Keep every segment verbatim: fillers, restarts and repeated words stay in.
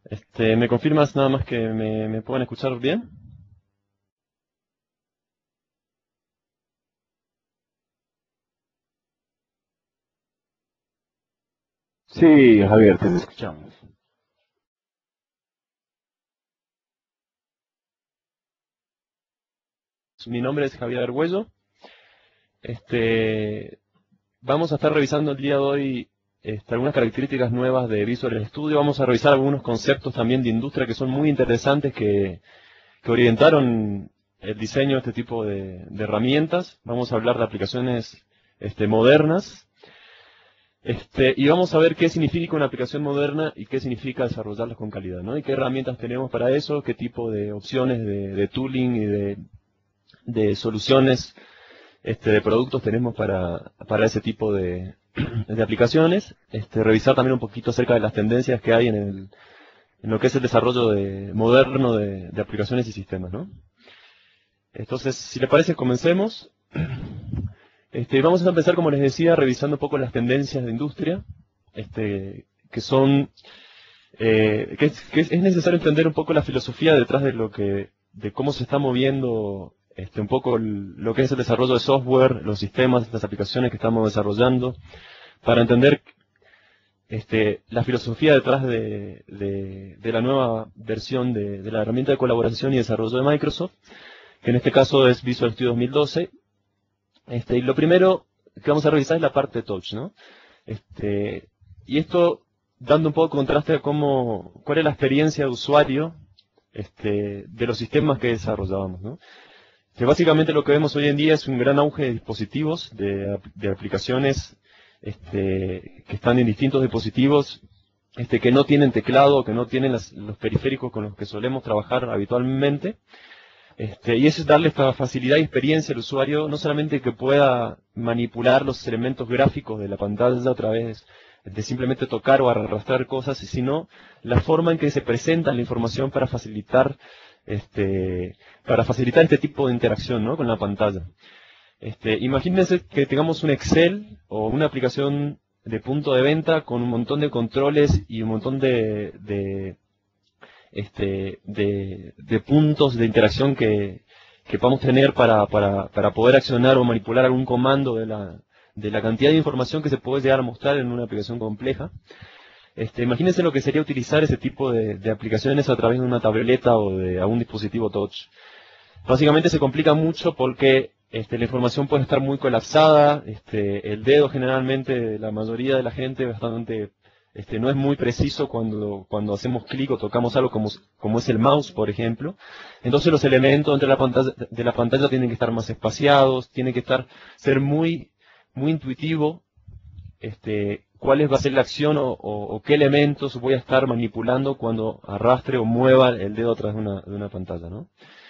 Este, ¿me confirmas nada más que me, me puedan escuchar bien? Sí, Javier, te escuchamos. Mi nombre es Javier Argüello. Este, vamos a estar revisando el día de hoy este, algunas características nuevas de Visual Studio. Vamos a revisar algunos conceptos también de industria que son muy interesantes que, que orientaron el diseño de este tipo de, de herramientas. Vamos a hablar de aplicaciones este, modernas. Este, y vamos a ver qué significa una aplicación moderna y qué significa desarrollarlas con calidad, ¿no? Y qué herramientas tenemos para eso, qué tipo de opciones de, de tooling y de, de soluciones este, de productos tenemos para, para ese tipo de, de aplicaciones. Este, revisar también un poquito acerca de las tendencias que hay en, el, en lo que es el desarrollo de, moderno de, de aplicaciones y sistemas, ¿no? Entonces, si les parece, comencemos. Este, vamos a empezar, como les decía, revisando un poco las tendencias de industria, este, que son, eh, que, es, que es necesario entender un poco la filosofía detrás de lo que, de cómo se está moviendo, este, un poco el- lo que es el desarrollo de software, los sistemas, las aplicaciones que estamos desarrollando, para entender, este, la filosofía detrás de, de- de la nueva versión de, de la herramienta de colaboración y desarrollo de Microsoft, que en este caso es Visual Studio dos mil doce. Este, y lo primero que vamos a revisar es la parte touch, ¿no? Este, y esto dando un poco de contraste a cómo, cuál es la experiencia de usuario este, de los sistemas que desarrollábamos, ¿no? Que básicamente lo que vemos hoy en día es un gran auge de dispositivos, de, de aplicaciones este, que están en distintos dispositivos, este, que no tienen teclado, que no tienen las- los periféricos con los que solemos trabajar habitualmente. Este, y eso es darle esta facilidad y experiencia al usuario, no solamente que pueda manipular los elementos gráficos de la pantalla a través de simplemente tocar o arrastrar cosas, sino la forma en que se presenta la información para facilitar este, para facilitar este tipo de interacción, ¿no?, con la pantalla. Este, imagínense que tengamos un Excel o una aplicación de punto de venta con un montón de controles y un montón de, de este, de, de puntos de interacción que, que podamos tener para, para, para poder accionar o manipular algún comando de la, de la cantidad de información que se puede llegar a mostrar en una aplicación compleja. Este, imagínense lo que sería utilizar ese tipo de, de aplicaciones a través de una tableta o de algún dispositivo touch. Básicamente se complica mucho porque este, la información puede estar muy colapsada, este, el dedo generalmente, la mayoría de la gente bastante, este, no es muy preciso cuando, cuando hacemos clic o tocamos algo como, como es el mouse, por ejemplo. Entonces los elementos entre la pantalla, de la pantalla tienen que estar más espaciados, tiene que estar, ser muy, muy intuitivo, este, cuál va a ser la acción o, o- o qué elementos voy a estar manipulando cuando arrastre o mueva el dedo atrás de una, de una pantalla, ¿no?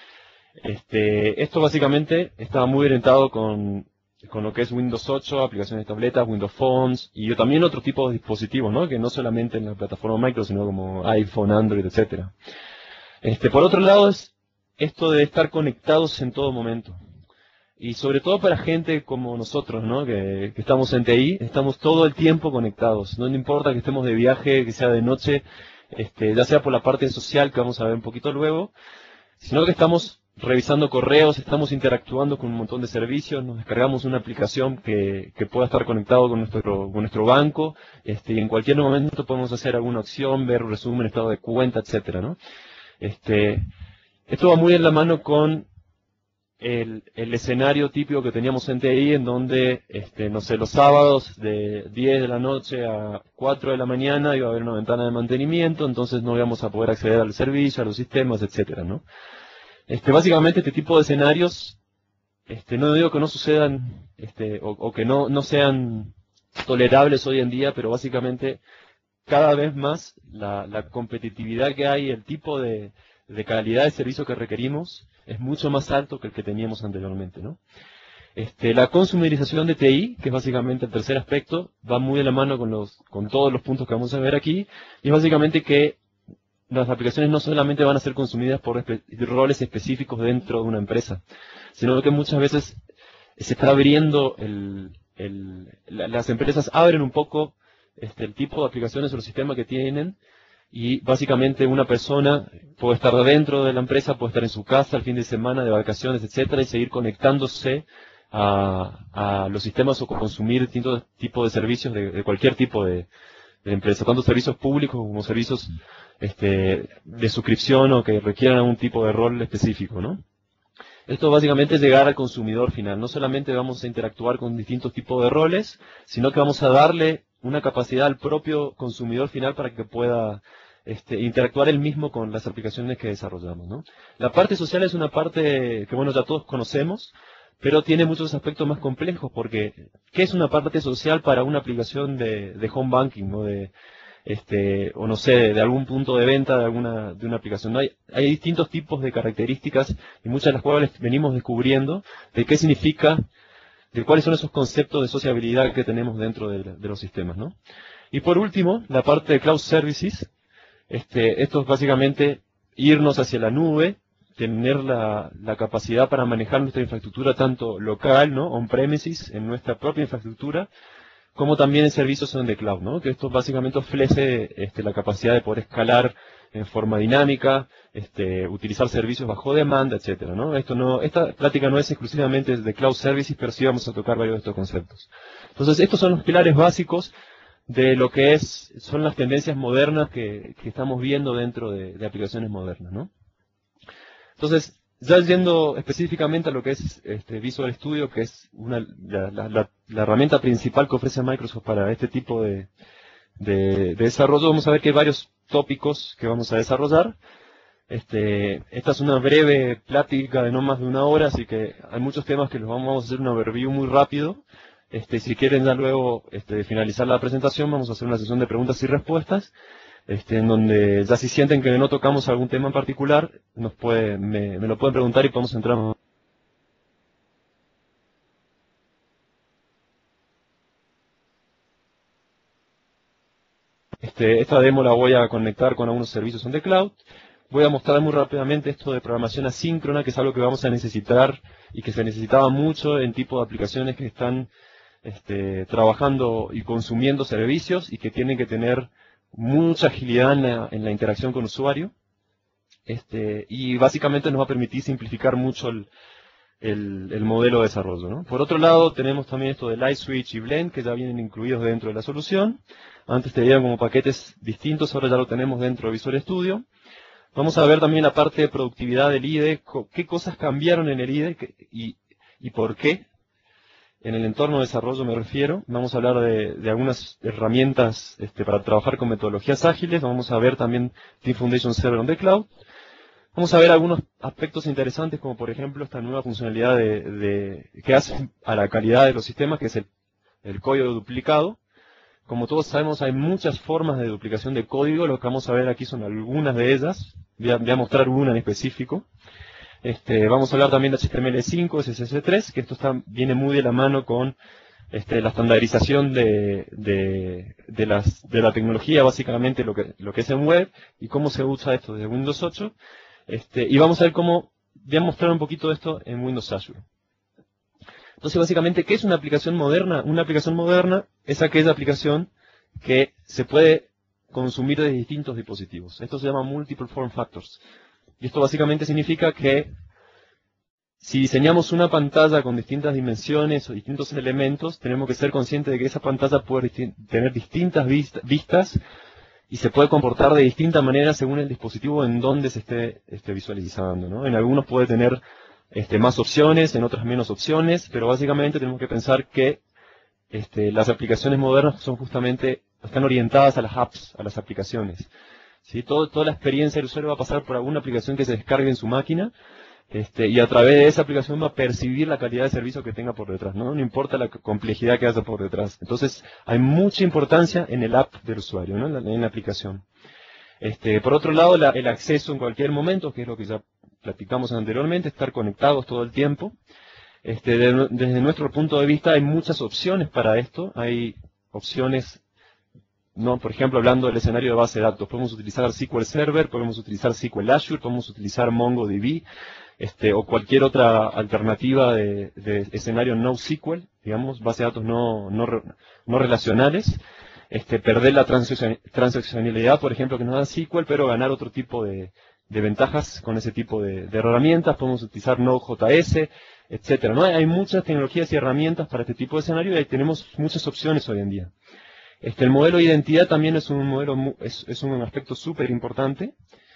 Este, esto básicamente estaba muy orientado con, con lo que es Windows ocho, aplicaciones de tabletas, Windows Phones y también otro tipo de dispositivos, ¿no?, que no solamente en la plataforma Microsoft, sino como iPhone, Android, etcétera. Este, por otro lado es esto de estar conectados en todo momento. Y sobre todo para gente como nosotros, ¿no?, que, que estamos en T I, estamos todo el tiempo conectados. No importa que estemos de viaje, que sea de noche, este, ya sea por la parte social, que vamos a ver un poquito luego, sino que estamos revisando correos, estamos interactuando con un montón de servicios, nos descargamos una aplicación que, que pueda estar conectado con nuestro, con nuestro banco, este, y en cualquier momento podemos hacer alguna acción, ver un resumen, estado de cuenta, etcétera, ¿no? Este, esto va muy en la mano con el, el escenario típico que teníamos en T I, en donde, este, no sé, los sábados de diez de la noche a cuatro de la mañana iba a haber una ventana de mantenimiento, entonces no íbamos a poder acceder al servicio, a los sistemas, etcétera, ¿no? Este, básicamente este tipo de escenarios, este, no digo que no sucedan, este, o, o que no, no sean tolerables hoy en día, pero básicamente cada vez más la, la competitividad que hay, el tipo de, de calidad de servicio que requerimos es mucho más alto que el que teníamos anteriormente, ¿no? Este, la consumerización de T I, que es básicamente el tercer aspecto, va muy de la mano con, los, con todos los puntos que vamos a ver aquí, y es básicamente que las aplicaciones no solamente van a ser consumidas por espe- roles específicos dentro de una empresa, sino que muchas veces se está abriendo el, el- la- las empresas abren un poco este, el tipo de aplicaciones o el sistema que tienen y básicamente una persona puede estar dentro de la empresa, puede estar en su casa el fin de semana, de vacaciones, etcétera, y seguir conectándose a, a los sistemas o consumir distintos tipos de servicios de, de cualquier tipo de, de empresa, tanto servicios públicos como servicios este, de suscripción o que requieran algún tipo de rol específico, ¿no? Esto básicamente es llegar al consumidor final. No solamente vamos a interactuar con distintos tipos de roles, sino que vamos a darle una capacidad al propio consumidor final para que pueda este, interactuar él mismo con las aplicaciones que desarrollamos, ¿no? La parte social es una parte que, bueno, ya todos conocemos, pero tiene muchos aspectos más complejos, porque ¿qué es una parte social para una aplicación de, de home banking, ¿no? De, este, o no sé, de algún punto de venta de alguna de una aplicación? ¿No? Hay, hay distintos tipos de características y muchas de las cuales venimos descubriendo de qué significa, de cuáles son esos conceptos de sociabilidad que tenemos dentro de, de los sistemas, ¿no? Y por último, la parte de Cloud Services. Este, esto es básicamente irnos hacia la nube, tener la, la capacidad para manejar nuestra infraestructura tanto local, ¿no? On-premises, en nuestra propia infraestructura, como también en servicios en the cloud, ¿no? Que esto básicamente ofrece este, la capacidad de poder escalar en forma dinámica, este, utilizar servicios bajo demanda, etcétera, ¿no? Esto no, esta plática no es exclusivamente de Cloud Services, pero sí vamos a tocar varios de estos conceptos. Entonces, estos son los pilares básicos de lo que es, son las tendencias modernas que, que estamos viendo dentro de, de aplicaciones modernas, ¿no? Entonces, ya yendo específicamente a lo que es este Visual Studio, que es una, la, la, la, la herramienta principal que ofrece Microsoft para este tipo de, de, de desarrollo, vamos a ver que hay varios tópicos que vamos a desarrollar. Este, esta es una breve plática de no más de una hora, así que hay muchos temas que los vamos a hacer una overview muy rápido. Este, si quieren ya luego este, finalizar la presentación, vamos a hacer una sesión de preguntas y respuestas. Este, en donde ya si sienten que no tocamos algún tema en particular, nos puede, me, me lo pueden preguntar y podemos entrar. Este, esta demo la voy a conectar con algunos servicios on the cloud. Voy a mostrar muy rápidamente esto de programación asíncrona, que es algo que vamos a necesitar y que se necesitaba mucho en tipo de aplicaciones que están este, trabajando y consumiendo servicios y que tienen que tener mucha agilidad en la, en la interacción con usuario, este, y básicamente nos va a permitir simplificar mucho el, el, el modelo de desarrollo, ¿no? Por otro lado, tenemos también esto de Light Switch y Blend, que ya vienen incluidos dentro de la solución. Antes tenían como paquetes distintos, ahora ya lo tenemos dentro de Visual Studio. Vamos a ver también la parte de productividad del I D E, qué cosas cambiaron en el I D E y, y por qué. En el entorno de desarrollo me refiero. Vamos a hablar de, de algunas herramientas este, para trabajar con metodologías ágiles. Vamos a ver también Team Foundation Server on the Cloud. Vamos a ver algunos aspectos interesantes, como por ejemplo esta nueva funcionalidad de, de, que hace a la calidad de los sistemas, que es el, el código duplicado. Como todos sabemos, hay muchas formas de duplicación de código. Lo que vamos a ver aquí son algunas de ellas. Voy a, voy a mostrar una en específico. Este, vamos a hablar también de H T M L cinco, C S S tres, que esto está, viene muy de la mano con este, la estandarización de, de, de, las, de la tecnología, básicamente lo que, lo que es en web, y cómo se usa esto desde Windows ocho. Este, y vamos a ver cómo, voy a mostrar un poquito de esto en Windows Azure. Entonces, básicamente, ¿qué es una aplicación moderna? Una aplicación moderna es aquella aplicación que se puede consumir de distintos dispositivos. Esto se llama Multiple Form Factors. Y esto básicamente significa que si diseñamos una pantalla con distintas dimensiones o distintos elementos, tenemos que ser conscientes de que esa pantalla puede tener distintas vistas y se puede comportar de distinta manera según el dispositivo en donde se esté, esté visualizando, ¿no? En algunos puede tener este, más opciones, en otras menos opciones, pero básicamente tenemos que pensar que este, las aplicaciones modernas son justamente, están orientadas a las apps, a las aplicaciones. ¿Sí? Todo, toda la experiencia del usuario va a pasar por alguna aplicación que se descargue en su máquina, este, y a través de esa aplicación va a percibir la calidad de servicio que tenga por detrás, ¿no? No importa la complejidad que haya por detrás. Entonces, hay mucha importancia en el app del usuario, ¿no? En la, en la aplicación. Este, por otro lado, la, el acceso en cualquier momento, que es lo que ya platicamos anteriormente, estar conectados todo el tiempo. Este, de, desde nuestro punto de vista hay muchas opciones para esto. Hay opciones, no, por ejemplo, hablando del escenario de base de datos, podemos utilizar S Q L Server, podemos utilizar S Q L Azure, podemos utilizar MongoDB, este, o cualquier otra alternativa de, de escenario NoSQL, digamos, base de datos no, no, no relacionales. este, perder la transaccion- transaccionalidad, por ejemplo, que nos da S Q L, pero ganar otro tipo de, de ventajas con ese tipo de, de herramientas. Podemos utilizar Node.js, etcétera, ¿no? Hay muchas tecnologías y herramientas para este tipo de escenario y ahí tenemos muchas opciones hoy en día. Este, el modelo de identidad también es un modelo mu- es, es un aspecto súper importante.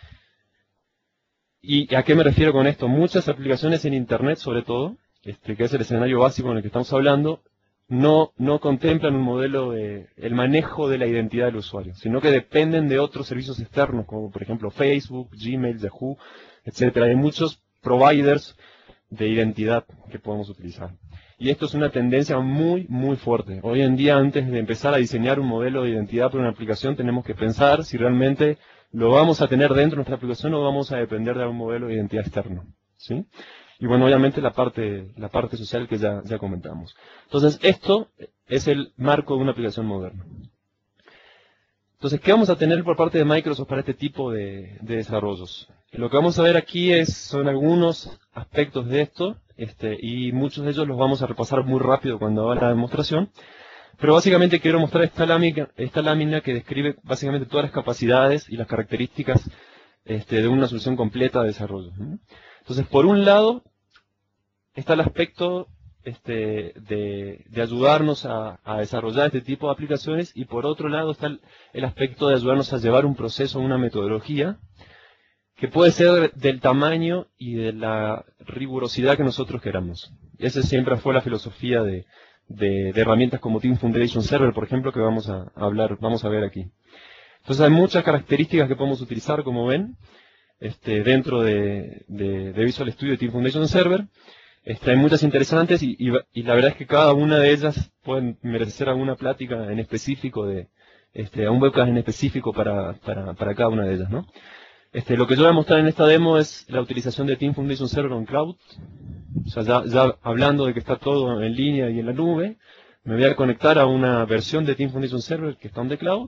¿Y a qué me refiero con esto? Muchas aplicaciones en Internet, sobre todo, este, que es el escenario básico en el que estamos hablando, no, no contemplan un modelo de el manejo de la identidad del usuario, sino que dependen de otros servicios externos, como por ejemplo Facebook, Gmail, Yahoo, etcétera. Hay muchos providers de identidad que podemos utilizar. Y esto es una tendencia muy, muy fuerte. Hoy en día, antes de empezar a diseñar un modelo de identidad para una aplicación, tenemos que pensar si realmente lo vamos a tener dentro de nuestra aplicación o vamos a depender de un modelo de identidad externo, ¿sí? Y bueno, obviamente la parte, la parte social que ya, ya comentamos. Entonces, esto es el marco de una aplicación moderna. Entonces, ¿qué vamos a tener por parte de Microsoft para este tipo de, de desarrollos? Lo que vamos a ver aquí es, son algunos aspectos de esto, este, y muchos de ellos los vamos a repasar muy rápido cuando haga la demostración. Pero básicamente quiero mostrar esta lámina, esta lámina que describe básicamente todas las capacidades y las características este, de una solución completa de desarrollo, ¿no? Entonces, por un lado, está el aspecto este, de, de ayudarnos a, a desarrollar este tipo de aplicaciones, y por otro lado está el, el aspecto de ayudarnos a llevar un proceso, una metodología, que puede ser del tamaño y de la rigurosidad que nosotros queramos. Esa siempre fue la filosofía de, de, de herramientas como Team Foundation Server, por ejemplo, que vamos a hablar, vamos a ver aquí. Entonces hay muchas características que podemos utilizar, como ven, este, dentro de, de, de Visual Studio y Team Foundation Server. Este, hay muchas interesantes y, y, y la verdad es que cada una de ellas pueden merecer alguna plática en específico, de este, a un webcast en específico para, para, para cada una de ellas, ¿no? Este, lo que yo voy a mostrar en esta demo es la utilización de Team Foundation Server on Cloud. O sea, ya, ya hablando de que está todo en línea y en la nube, me voy a conectar a una versión de Team Foundation Server que está on the cloud,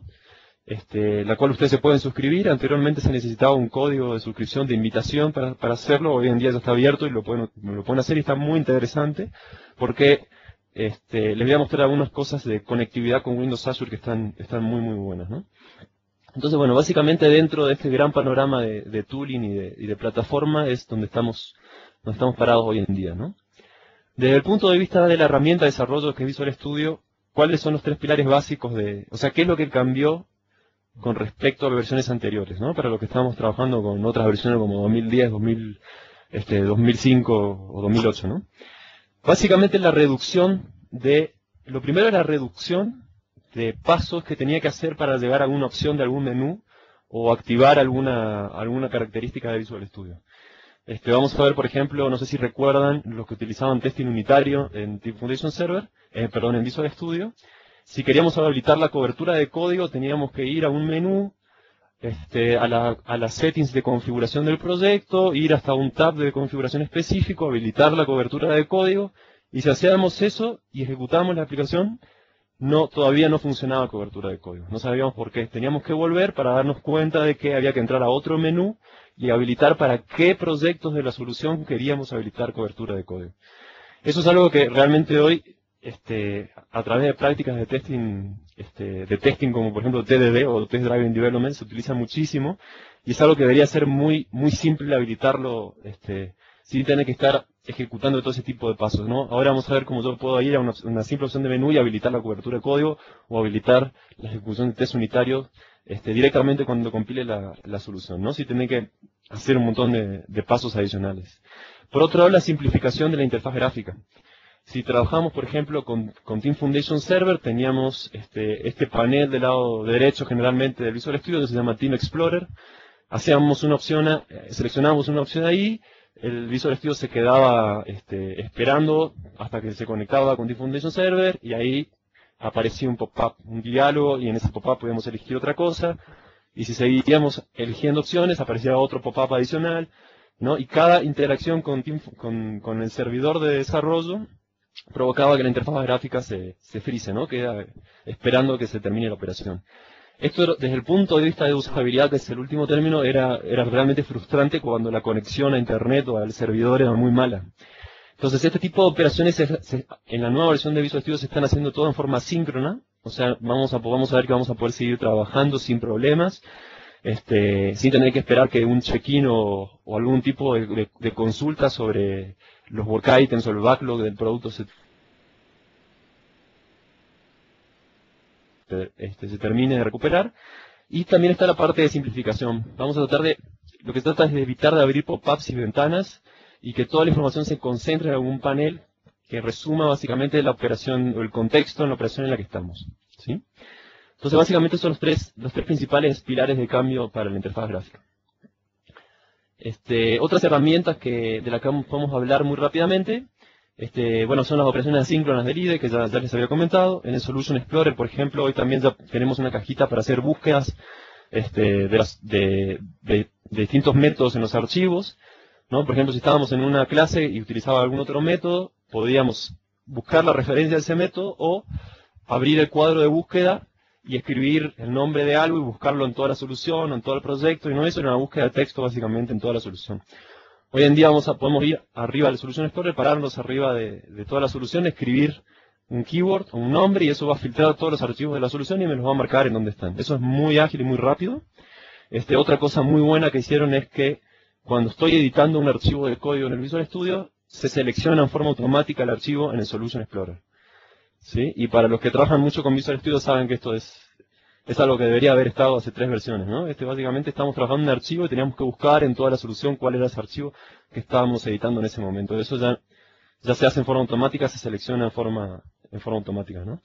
este, la cual ustedes se pueden suscribir. Anteriormente se necesitaba un código de suscripción, de invitación para, para hacerlo. Hoy en día ya está abierto y lo pueden, lo pueden hacer, y está muy interesante porque este, les voy a mostrar algunas cosas de conectividad con Windows Azure que están, están muy muy buenas, ¿no? Entonces, bueno, básicamente dentro de este gran panorama de, de tooling y de, y de plataforma es donde estamos, donde estamos parados hoy en día, ¿no? Desde el punto de vista de la herramienta de desarrollo que es Visual Studio, ¿cuáles son los tres pilares básicos de, o sea, qué es lo que cambió con respecto a versiones anteriores, ¿no? Para lo que estábamos trabajando con otras versiones como dos mil diez, dos mil, este, dos mil cinco o dos mil ocho, ¿no? Básicamente la reducción de, lo primero es la reducción de pasos que tenía que hacer para llegar a alguna opción de algún menú o activar alguna, alguna característica de Visual Studio. Este, vamos a ver, por ejemplo, no sé si recuerdan los que utilizaban testing unitario en Team Foundation Server, eh, perdón, en Visual Studio. Si queríamos habilitar la cobertura de código, teníamos que ir a un menú, este, a, la, a las settings de configuración del proyecto, ir hasta un tab de configuración específico, habilitar la cobertura de código, y si hacíamos eso y ejecutábamos la aplicación, no, todavía no funcionaba cobertura de código. No sabíamos por qué. Teníamos que volver para darnos cuenta de que había que entrar a otro menú y habilitar para qué proyectos de la solución queríamos habilitar cobertura de código. Eso es algo que realmente hoy, este, a través de prácticas de testing, este, de testing como por ejemplo T D D o Test Driven Development, se utiliza muchísimo, y es algo que debería ser muy, muy simple habilitarlo, este, sin tener que estar ejecutando todo ese tipo de pasos, ¿no? Ahora vamos a ver cómo yo puedo ir a una, una simple opción de menú y habilitar la cobertura de código o habilitar la ejecución de test unitarios este, directamente cuando compile la, la solución, ¿no? Sin tener que hacer un montón de, de pasos adicionales. Por otro lado, la simplificación de la interfaz gráfica. Si trabajamos, por ejemplo, con, con Team Foundation Server, teníamos este, este panel del lado derecho generalmente del Visual Studio que se llama Team Explorer. Hacíamos una opción, a, seleccionábamos una opción ahí, el Visual Studio se quedaba este, esperando hasta que se conectaba con Team Foundation Server, y ahí aparecía un pop-up, un diálogo, y en ese pop-up podíamos elegir otra cosa, y si seguíamos eligiendo opciones, aparecía otro pop-up adicional, ¿no? Y cada interacción con, Team, con, con el servidor de desarrollo provocaba que la interfaz gráfica se, se frise, ¿no? Queda esperando que se termine la operación. Esto, desde el punto de vista de usabilidad, que es el último término, era, era realmente frustrante cuando la conexión a Internet o al servidor era muy mala. Entonces, este tipo de operaciones se, se, en la nueva versión de Visual Studio se están haciendo todo en forma síncrona, O sea, vamos a, vamos a ver que vamos a poder seguir trabajando sin problemas, este, sin tener que esperar que un check-in o, o algún tipo de, de, de consulta sobre los work items o el backlog del producto se, este, se termine de recuperar. Y también está la parte de simplificación. Vamos a tratar de, lo que se trata es de evitar de abrir pop-ups y ventanas y que toda la información se concentre en algún panel que resuma básicamente la operación o el contexto en la operación en la que estamos, ¿sí? Entonces básicamente son los tres, los tres principales pilares de cambio para la interfaz gráfica. Este, otras herramientas que, de las que vamos a hablar muy rápidamente, este, bueno, son las operaciones asíncronas del I D E, que ya, ya les había comentado. En el Solution Explorer, por ejemplo, hoy también ya tenemos una cajita para hacer búsquedas este, de, las, de, de, de distintos métodos en los archivos, ¿no? Por ejemplo, si estábamos en una clase y utilizaba algún otro método, podíamos buscar la referencia de ese método o abrir el cuadro de búsqueda y escribir el nombre de algo y buscarlo en toda la solución, en todo el proyecto, y no eso era una búsqueda de texto básicamente en toda la solución. Hoy en día vamos a, podemos ir arriba del Solution Explorer, pararnos arriba de, de toda la solución, escribir un keyword o un nombre y eso va a filtrar todos los archivos de la solución y me los va a marcar en dónde están. Eso es muy ágil y muy rápido. Este, otra cosa muy buena que hicieron es que cuando estoy editando un archivo de código en el Visual Studio, se selecciona en forma automática el archivo en el Solution Explorer, ¿sí? Y para los que trabajan mucho con Visual Studio saben que esto es, es algo que debería haber estado hace tres versiones, ¿no? Este, básicamente estamos trabajando en un archivo y teníamos que buscar en toda la solución cuál era ese archivo que estábamos editando en ese momento. Eso ya, ya se hace en forma automática, se selecciona en forma, en forma automática, ¿no?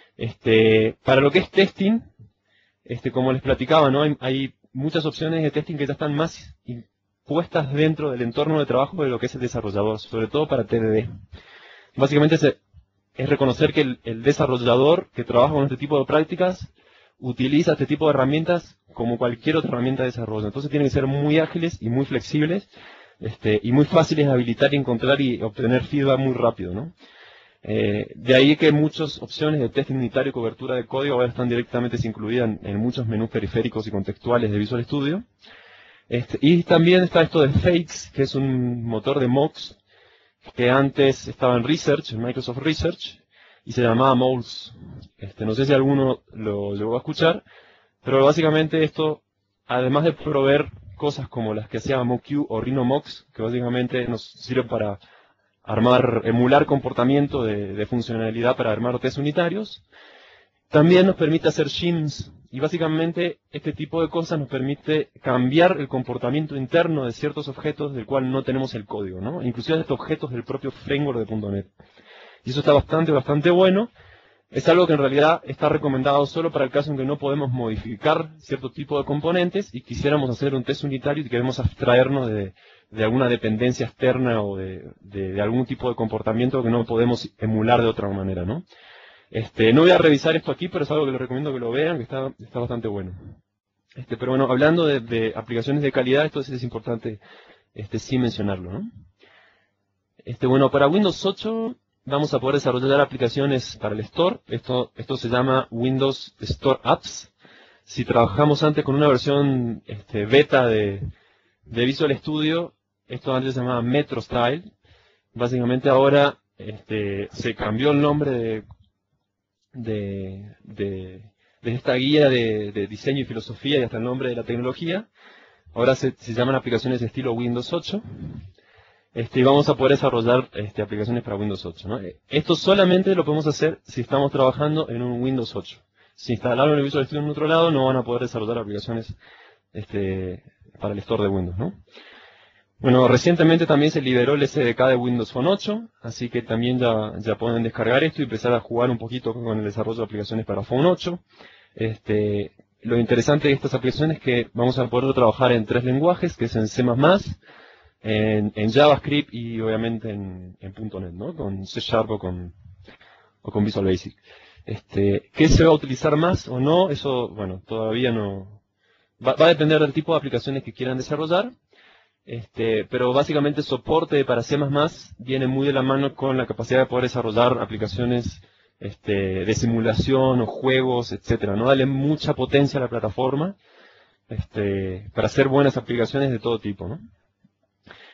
Este, para lo que es testing, este, como les platicaba, ¿no? Hay, hay muchas opciones de testing que ya están más puestas dentro del entorno de trabajo de lo que es el desarrollador, sobre todo para T D D. Básicamente es, es reconocer que el, el desarrollador que trabaja con este tipo de prácticas utiliza este tipo de herramientas como cualquier otra herramienta de desarrollo. Entonces tienen que ser muy ágiles y muy flexibles este, y muy fáciles de habilitar y encontrar y obtener feedback muy rápido, ¿no? Eh, de ahí que muchas opciones de test unitario y cobertura de código ahora están directamente incluidas en, en muchos menús periféricos y contextuales de Visual Studio. Este, y también está esto de Fakes, que es un motor de mocks que antes estaba en Research, en Microsoft Research, y se llamaba Moles. Este, no sé si alguno lo llegó a escuchar, pero básicamente esto, además de proveer cosas como las que hacía MockQ o RhinoMox, que básicamente nos sirven para armar, emular comportamiento de, de funcionalidad para armar test unitarios, también nos permite hacer shims, y básicamente este tipo de cosas nos permite cambiar el comportamiento interno de ciertos objetos del cual no tenemos el código, ¿no? Inclusive estos objetos del propio framework de punto net. Y eso está bastante, bastante bueno. Es algo que en realidad está recomendado solo para el caso en que no podemos modificar cierto tipo de componentes y quisiéramos hacer un test unitario y queremos abstraernos de, de alguna dependencia externa o de, de, de algún tipo de comportamiento que no podemos emular de otra manera, ¿no? Este, no voy a revisar esto aquí, pero es algo que les recomiendo que lo vean, que está, está bastante bueno. Este, pero bueno, hablando de, de aplicaciones de calidad, esto es importante este, sí mencionarlo, ¿no? Este, bueno, para Windows ocho vamos a poder desarrollar aplicaciones para el Store. Esto, esto se llama Windows Store Apps. Si trabajamos antes con una versión este, beta de, de Visual Studio, esto antes se llamaba Metro Style. Básicamente ahora este, se cambió el nombre de, de, de, de esta guía de, de diseño y filosofía y hasta el nombre de la tecnología. Ahora se, se llaman aplicaciones de estilo Windows ocho. Este, y vamos a poder desarrollar este, aplicaciones para Windows ocho, ¿no? Esto solamente lo podemos hacer si estamos trabajando en un Windows ocho. Si instalaron el Visual Studio en otro lado, no van a poder desarrollar aplicaciones este, para el Store de Windows, ¿no? Bueno, recientemente también se liberó el S D K de Windows Phone ocho, así que también ya, ya pueden descargar esto y empezar a jugar un poquito con el desarrollo de aplicaciones para Phone ocho. Este, lo interesante de estas aplicaciones es que vamos a poder trabajar en tres lenguajes, que es en C más más, En, en JavaScript y obviamente en, en punto net, ¿no? Con C Sharp o con, o con Visual Basic. Este, ¿qué se va a utilizar más o no? Eso, bueno, todavía no... Va, va a depender del tipo de aplicaciones que quieran desarrollar, este, pero básicamente el soporte para C más más viene muy de la mano con la capacidad de poder desarrollar aplicaciones este, de simulación o juegos, etcétera, ¿no? Darle mucha potencia a la plataforma este, para hacer buenas aplicaciones de todo tipo, ¿no?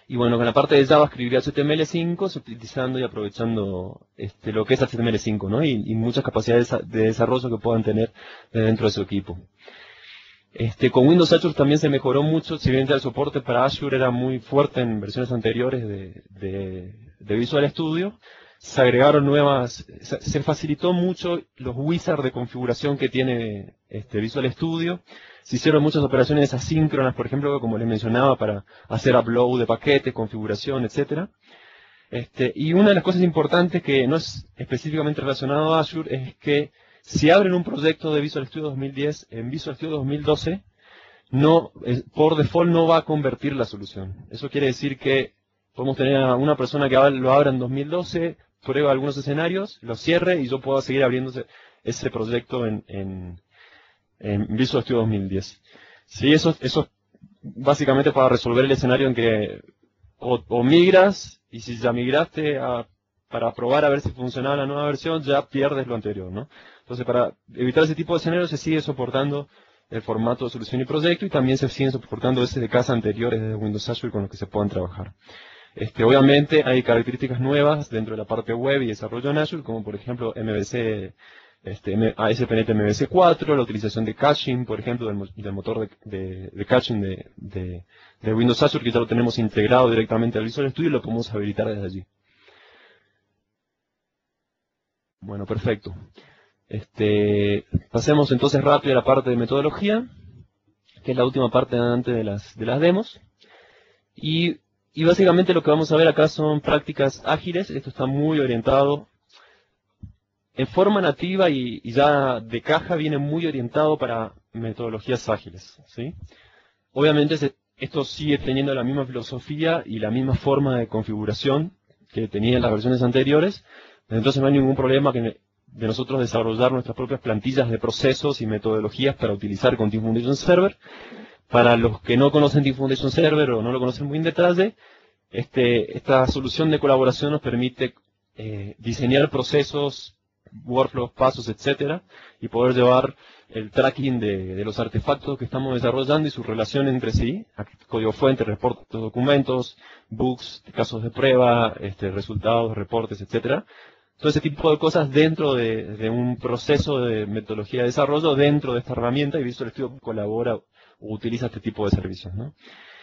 Y bueno, con la parte de Java escribiría H T M L cinco, utilizando y aprovechando este, lo que es H T M L cinco, ¿no? Y, y muchas capacidades de desarrollo que puedan tener dentro de su equipo. Este, con Windows Azure también se mejoró mucho, si bien ya el soporte para Azure era muy fuerte en versiones anteriores de, de, de Visual Studio, se agregaron nuevas, se, se facilitó mucho los wizards de configuración que tiene este, Visual Studio. Se hicieron muchas operaciones asíncronas, por ejemplo, como les mencionaba, para hacer upload de paquetes, configuración, etcétera. Este, y una de las cosas importantes que no es específicamente relacionado a Azure es que si abren un proyecto de Visual Studio dos mil diez en Visual Studio dos mil doce, no, por default no va a convertir la solución. Eso quiere decir que podemos tener a una persona que lo abra en dos mil doce, prueba algunos escenarios, lo cierre y yo puedo seguir abriendo ese proyecto en, en, en Visual Studio dos mil diez. Sí, eso, eso básicamente para resolver el escenario en que o, o migras, y si ya migraste a, para probar a ver si funcionaba la nueva versión, ya pierdes lo anterior, ¿no? Entonces, para evitar ese tipo de escenarios se sigue soportando el formato de solución y proyecto, y también se siguen soportando S D Ks anteriores de Windows Azure con los que se puedan trabajar. Este, obviamente hay características nuevas dentro de la parte web y desarrollo en Azure, como por ejemplo M V C, este, A S P N E T M V C cuatro, la utilización de caching, por ejemplo, del, del motor de, de, de caching de, de, de Windows Azure, que ya lo tenemos integrado directamente al Visual Studio y lo podemos habilitar desde allí. Bueno, perfecto. Este, pasemos entonces rápido a la parte de metodología, que es la última parte antes de las, de las demos. Y, y básicamente lo que vamos a ver acá son prácticas ágiles. Esto está muy orientado en forma nativa y, y ya de caja viene muy orientado para metodologías ágiles, ¿sí? Obviamente se, esto sigue teniendo la misma filosofía y la misma forma de configuración que tenía en las versiones anteriores. Entonces no hay ningún problema que de nosotros desarrollar nuestras propias plantillas de procesos y metodologías para utilizar con Team Foundation Server. Para los que no conocen Team Foundation Server o no lo conocen muy en detalle, este, esta solución de colaboración nos permite eh, diseñar procesos, workflows, pasos, etcétera, y poder llevar el tracking de, de los artefactos que estamos desarrollando y su relación entre sí, código fuente, reportes, documentos, bugs, casos de prueba, este, resultados, reportes, etcétera. Todo ese tipo de cosas dentro de, de un proceso de metodología de desarrollo dentro de esta herramienta, y Visual Studio colabora o utiliza este tipo de servicios, ¿no?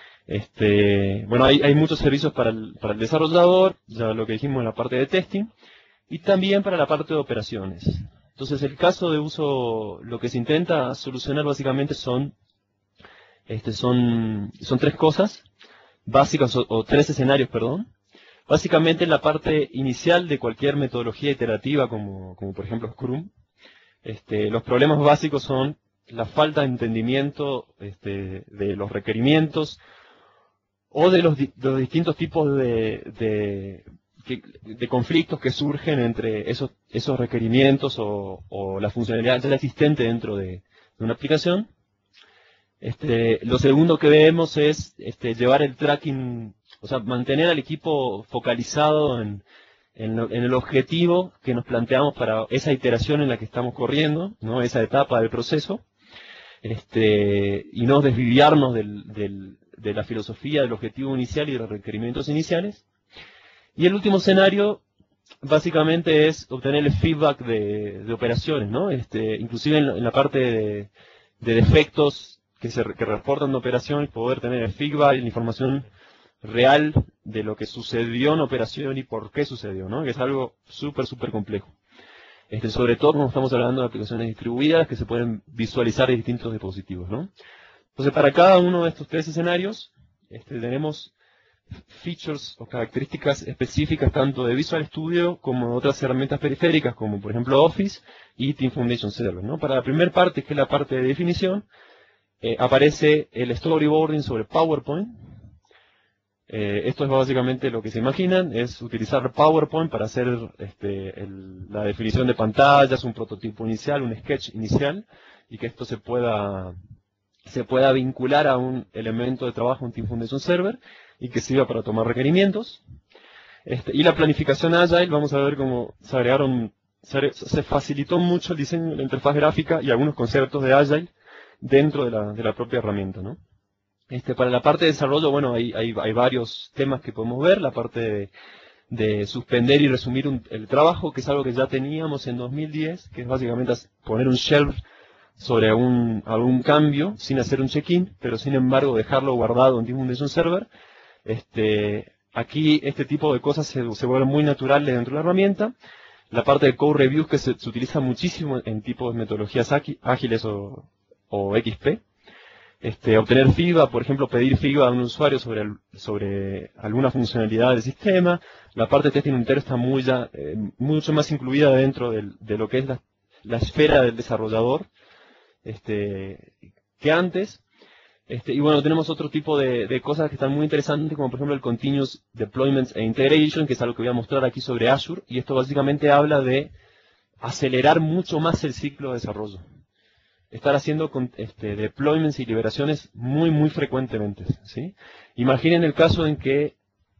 Este, bueno, hay, hay muchos servicios para el, para el desarrollador, ya lo que dijimos en la parte de testing, y también para la parte de operaciones. Entonces, el caso de uso, lo que se intenta solucionar básicamente son, este, son, son tres cosas básicas, o, o tres escenarios, perdón. Básicamente en la parte inicial de cualquier metodología iterativa, como, como por ejemplo Scrum, este, los problemas básicos son la falta de entendimiento este, de los requerimientos o de los, de los distintos tipos de, de, de conflictos que surgen entre esos, esos requerimientos o, o la funcionalidad ya existente dentro de, de una aplicación. Este, lo segundo que vemos es este, llevar el tracking, o sea, mantener al equipo focalizado en, en, lo, en el objetivo que nos planteamos para esa iteración en la que estamos corriendo, ¿no? Esa etapa del proceso, este, y no desviarnos del, del, de la filosofía del objetivo inicial y de los requerimientos iniciales. Y el último escenario, básicamente, es obtener el feedback de, de operaciones, ¿no? Este, inclusive en, en la parte de, de defectos que se que reportan de operación, poder tener el feedback y la información real de lo que sucedió en operación y por qué sucedió, ¿no? Que es algo súper, súper complejo. Este, sobre todo cuando estamos hablando de aplicaciones distribuidas que se pueden visualizar en distintos dispositivos, ¿no? Entonces, para cada uno de estos tres escenarios, este, tenemos features o características específicas tanto de Visual Studio como de otras herramientas periféricas, como por ejemplo Office y Team Foundation Server, ¿no? Para la primera parte, que es la parte de definición, eh, aparece el storyboarding sobre PowerPoint. Eh, esto es básicamente lo que se imaginan, es utilizar PowerPoint para hacer este, el, la definición de pantallas, un prototipo inicial, un sketch inicial, y que esto se pueda, se pueda vincular a un elemento de trabajo en Team Foundation Server y que sirva para tomar requerimientos. Este, y la planificación Agile, vamos a ver cómo se agregaron, se, se facilitó mucho el diseño de la interfaz gráfica y algunos conceptos de Agile dentro de la, de la propia herramienta, ¿no? Este, para la parte de desarrollo, bueno, hay, hay, hay varios temas que podemos ver. La parte de, de suspender y resumir un, el trabajo, que es algo que ya teníamos en dos mil diez, que es básicamente poner un shelf sobre algún, algún cambio sin hacer un check-in, pero sin embargo dejarlo guardado en Diffusion Server. Este, aquí este tipo de cosas se, se vuelven muy naturales dentro de la herramienta. La parte de code reviews, que se, se utiliza muchísimo en tipos de metodologías ágiles o, o X P. Este, obtener feedback, por ejemplo, pedir feedback a un usuario sobre, el, sobre alguna funcionalidad del sistema. La parte de testing unitario está muy ya, eh, mucho más incluida dentro del, de lo que es la, la esfera del desarrollador este, que antes. Este, y bueno, tenemos otro tipo de, de cosas que están muy interesantes, como por ejemplo el Continuous Deployments e Integration, que es algo que voy a mostrar aquí sobre Azure, y esto básicamente habla de acelerar mucho más el ciclo de desarrollo. Estar haciendo este, deployments y liberaciones muy, muy frecuentemente, ¿sí? Imaginen el caso en que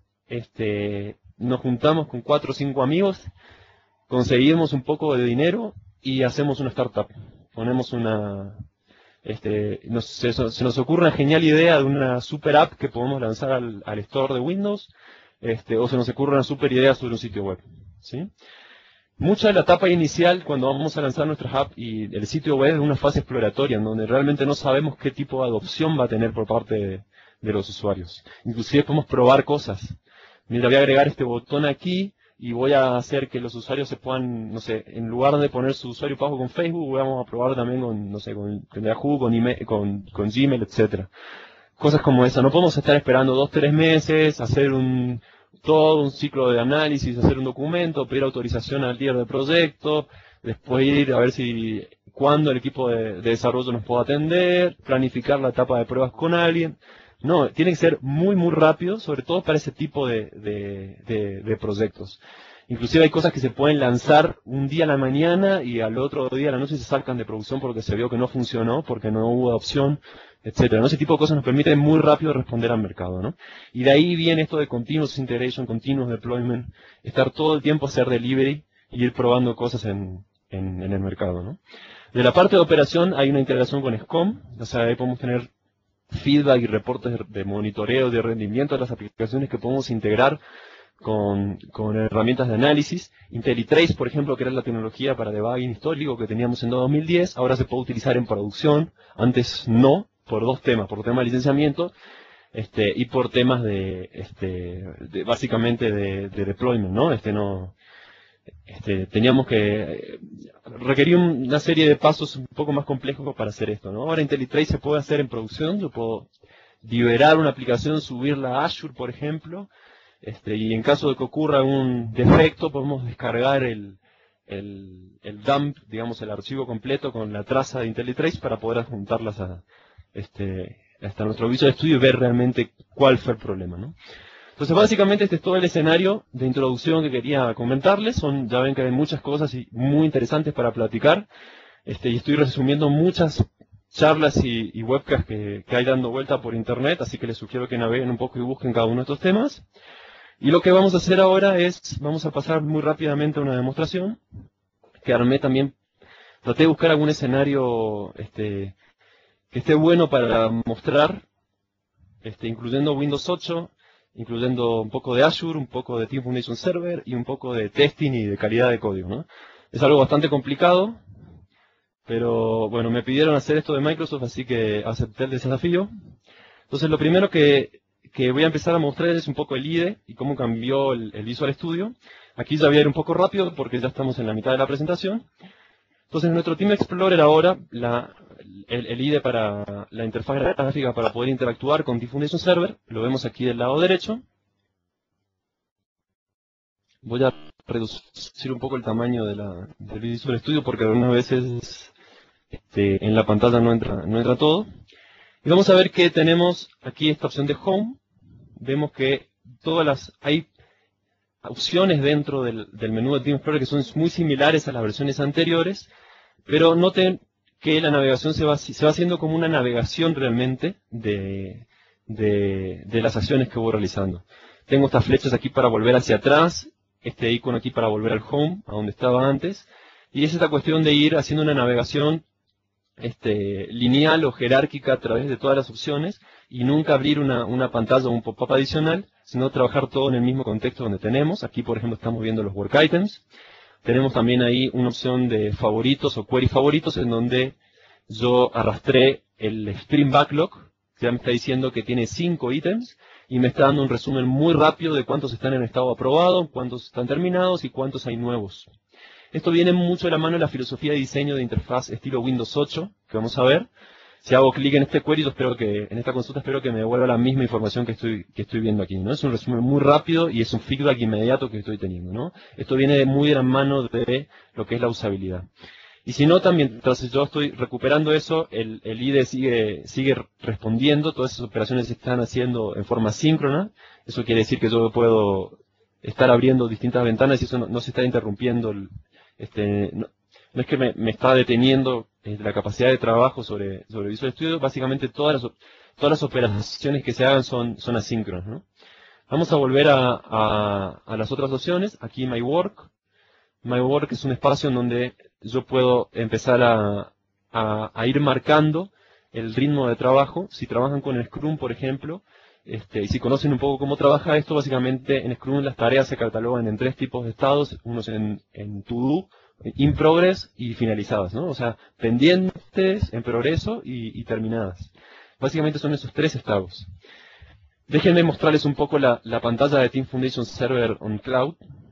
este, nos juntamos con cuatro o cinco amigos, conseguimos un poco de dinero y hacemos una startup. Ponemos una... Este, nos, se, se nos ocurre una genial idea de una super app que podemos lanzar al, al store de Windows, este, o se nos ocurre una super idea sobre un sitio web, ¿sí? Mucha de la etapa inicial, cuando vamos a lanzar nuestra app y el sitio web, es una fase exploratoria, en donde realmente no sabemos qué tipo de adopción va a tener por parte de, de los usuarios. Inclusive podemos probar cosas. Mira, voy a agregar este botón aquí y voy a hacer que los usuarios se puedan, no sé, en lugar de poner su usuario pago con Facebook, vamos a probar también con, no sé, con, con Yahoo, con, email, con, con Gmail, etcétera. Cosas como esa. No podemos estar esperando dos, tres meses, hacer un... todo un ciclo de análisis, hacer un documento, pedir autorización al líder del proyecto, después ir a ver si cuándo el equipo de, de desarrollo nos puede atender, planificar la etapa de pruebas con alguien. No, tiene que ser muy, muy rápido, sobre todo para ese tipo de, de, de, de proyectos. Inclusive hay cosas que se pueden lanzar un día a la mañana y al otro día a la noche se sacan de producción porque se vio que no funcionó, porque no hubo adopción, etcétera. ¿No? Ese tipo de cosas nos permite muy rápido responder al mercado, ¿no? Y de ahí viene esto de continuous integration, continuous deployment, estar todo el tiempo a hacer delivery y ir probando cosas en, en, en el mercado, ¿no? De la parte de operación hay una integración con S C O M, o sea, ahí podemos tener feedback y reportes de monitoreo, de rendimiento de las aplicaciones que podemos integrar con, con herramientas de análisis. IntelliTrace, por ejemplo, que era la tecnología para debugging histórico que teníamos en dos mil diez, ahora se puede utilizar en producción, antes no, por dos temas, por tema de licenciamiento este, y por temas de, este, de básicamente de, de deployment, ¿no? Este no este, teníamos que requerir una serie de pasos un poco más complejos para hacer esto, ¿no? Ahora IntelliTrace se puede hacer en producción, yo puedo liberar una aplicación, subirla a Azure, por ejemplo, este, y en caso de que ocurra un defecto podemos descargar el El, el dump, digamos, el archivo completo con la traza de IntelliTrace para poder adjuntarlas a, este, hasta nuestro Visual Studio y ver realmente cuál fue el problema, ¿no? Entonces, básicamente, este es todo el escenario de introducción que quería comentarles. Son, ya ven que hay muchas cosas y muy interesantes para platicar. Este, y estoy resumiendo muchas charlas y, y webcasts que, que hay dando vuelta por internet, así que les sugiero que naveguen un poco y busquen cada uno de estos temas. Y lo que vamos a hacer ahora es, vamos a pasar muy rápidamente a una demostración, que armé también, traté de buscar algún escenario este, que esté bueno para mostrar, este, incluyendo Windows ocho, incluyendo un poco de Azure, un poco de Team Foundation Server y un poco de testing y de calidad de código, ¿no? Es algo bastante complicado, pero bueno, me pidieron hacer esto de Microsoft, así que acepté el desafío. Entonces lo primero que, que voy a empezar a mostrar es un poco el I D E y cómo cambió el, el Visual Studio. Aquí ya voy a ir un poco rápido porque ya estamos en la mitad de la presentación. Entonces, en nuestro Team Explorer ahora, la, el, el I D E para la interfaz gráfica para poder interactuar con Team Foundation Server, lo vemos aquí del lado derecho. Voy a reducir un poco el tamaño de la, del Visual Studio porque algunas veces este, en la pantalla no entra, no entra todo. Y vamos a ver que tenemos aquí esta opción de Home. Vemos que todas las hay opciones dentro del, del menú de Team Explorer que son muy similares a las versiones anteriores, pero noten que la navegación se va, se va haciendo como una navegación realmente de, de, de las acciones que voy realizando. Tengo estas flechas aquí para volver hacia atrás, este icono aquí para volver al Home, a donde estaba antes, y es esta cuestión de ir haciendo una navegación este, lineal o jerárquica a través de todas las opciones, y nunca abrir una, una pantalla o un pop-up adicional, sino trabajar todo en el mismo contexto donde tenemos. Aquí, por ejemplo, estamos viendo los work items. Tenemos también ahí una opción de favoritos o query favoritos, en donde yo arrastré el Sprint Backlog, que ya me está diciendo que tiene cinco ítems, y me está dando un resumen muy rápido de cuántos están en estado aprobado, cuántos están terminados y cuántos hay nuevos. Esto viene mucho de la mano de la filosofía de diseño de interfaz estilo Windows ocho, que vamos a ver. Si hago clic en este query, yo espero que, en esta consulta espero que me devuelva la misma información que estoy, que estoy viendo aquí, ¿no? Es un resumen muy rápido y es un feedback inmediato que estoy teniendo, ¿no? Esto viene muy de la mano de lo que es la usabilidad. Y si no, también, mientras yo estoy recuperando eso, el, el I D E sigue, sigue respondiendo, todas esas operaciones se están haciendo en forma síncrona. Eso quiere decir que yo puedo estar abriendo distintas ventanas y eso no, no se está interrumpiendo. El, este, no, no es que me, me está deteniendo eh, la capacidad de trabajo sobre, sobre Visual Studio. Básicamente todas las, todas las operaciones que se hagan son, son asíncronas, ¿no? Vamos a volver a, a, a las otras opciones. Aquí My Work. My Work es un espacio en donde yo puedo empezar a, a, a ir marcando el ritmo de trabajo. Si trabajan con el Scrum, por ejemplo, este, y si conocen un poco cómo trabaja esto, básicamente en Scrum las tareas se catalogan en tres tipos de estados, unos en, en To-Do, in progress y finalizadas, ¿no? O sea, pendientes, en progreso y, y terminadas. Básicamente son esos tres estados. Déjenme mostrarles un poco la, la pantalla de Team Foundation Server on Cloud.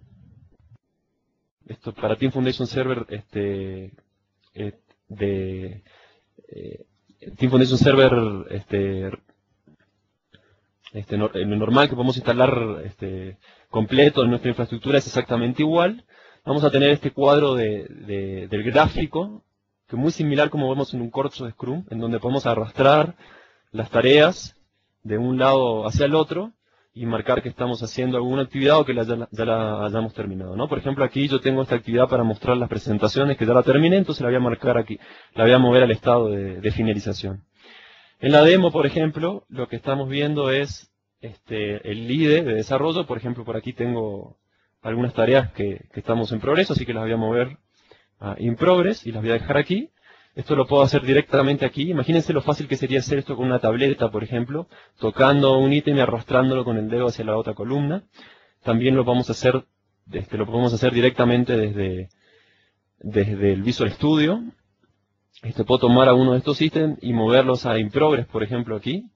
Esto para Team Foundation Server este, eh, de eh, Team Foundation Server este, este, no, lo normal que podemos instalar este, completo en nuestra infraestructura es exactamente igual. Vamos a tener este cuadro de, de, del gráfico, que es muy similar como vemos en un corcho de Scrum, en donde podemos arrastrar las tareas de un lado hacia el otro y marcar que estamos haciendo alguna actividad o que la, ya, ya la hayamos terminado, ¿no? Por ejemplo, aquí yo tengo esta actividad para mostrar las presentaciones que ya la terminé, entonces la voy a marcar aquí, la voy a mover al estado de, de finalización. En la demo, por ejemplo, lo que estamos viendo es este, el I D E de desarrollo. Por ejemplo, por aquí tengo algunas tareas que, que estamos en progreso, así que las voy a mover a in progress y las voy a dejar aquí. Esto lo puedo hacer directamente aquí. Imagínense lo fácil que sería hacer esto con una tableta, por ejemplo, tocando un ítem y arrastrándolo con el dedo hacia la otra columna. También lo vamos a hacer, este, lo podemos hacer directamente desde, desde el Visual Studio. Este, puedo tomar alguno de estos ítems y moverlos a in progress, por ejemplo, aquí.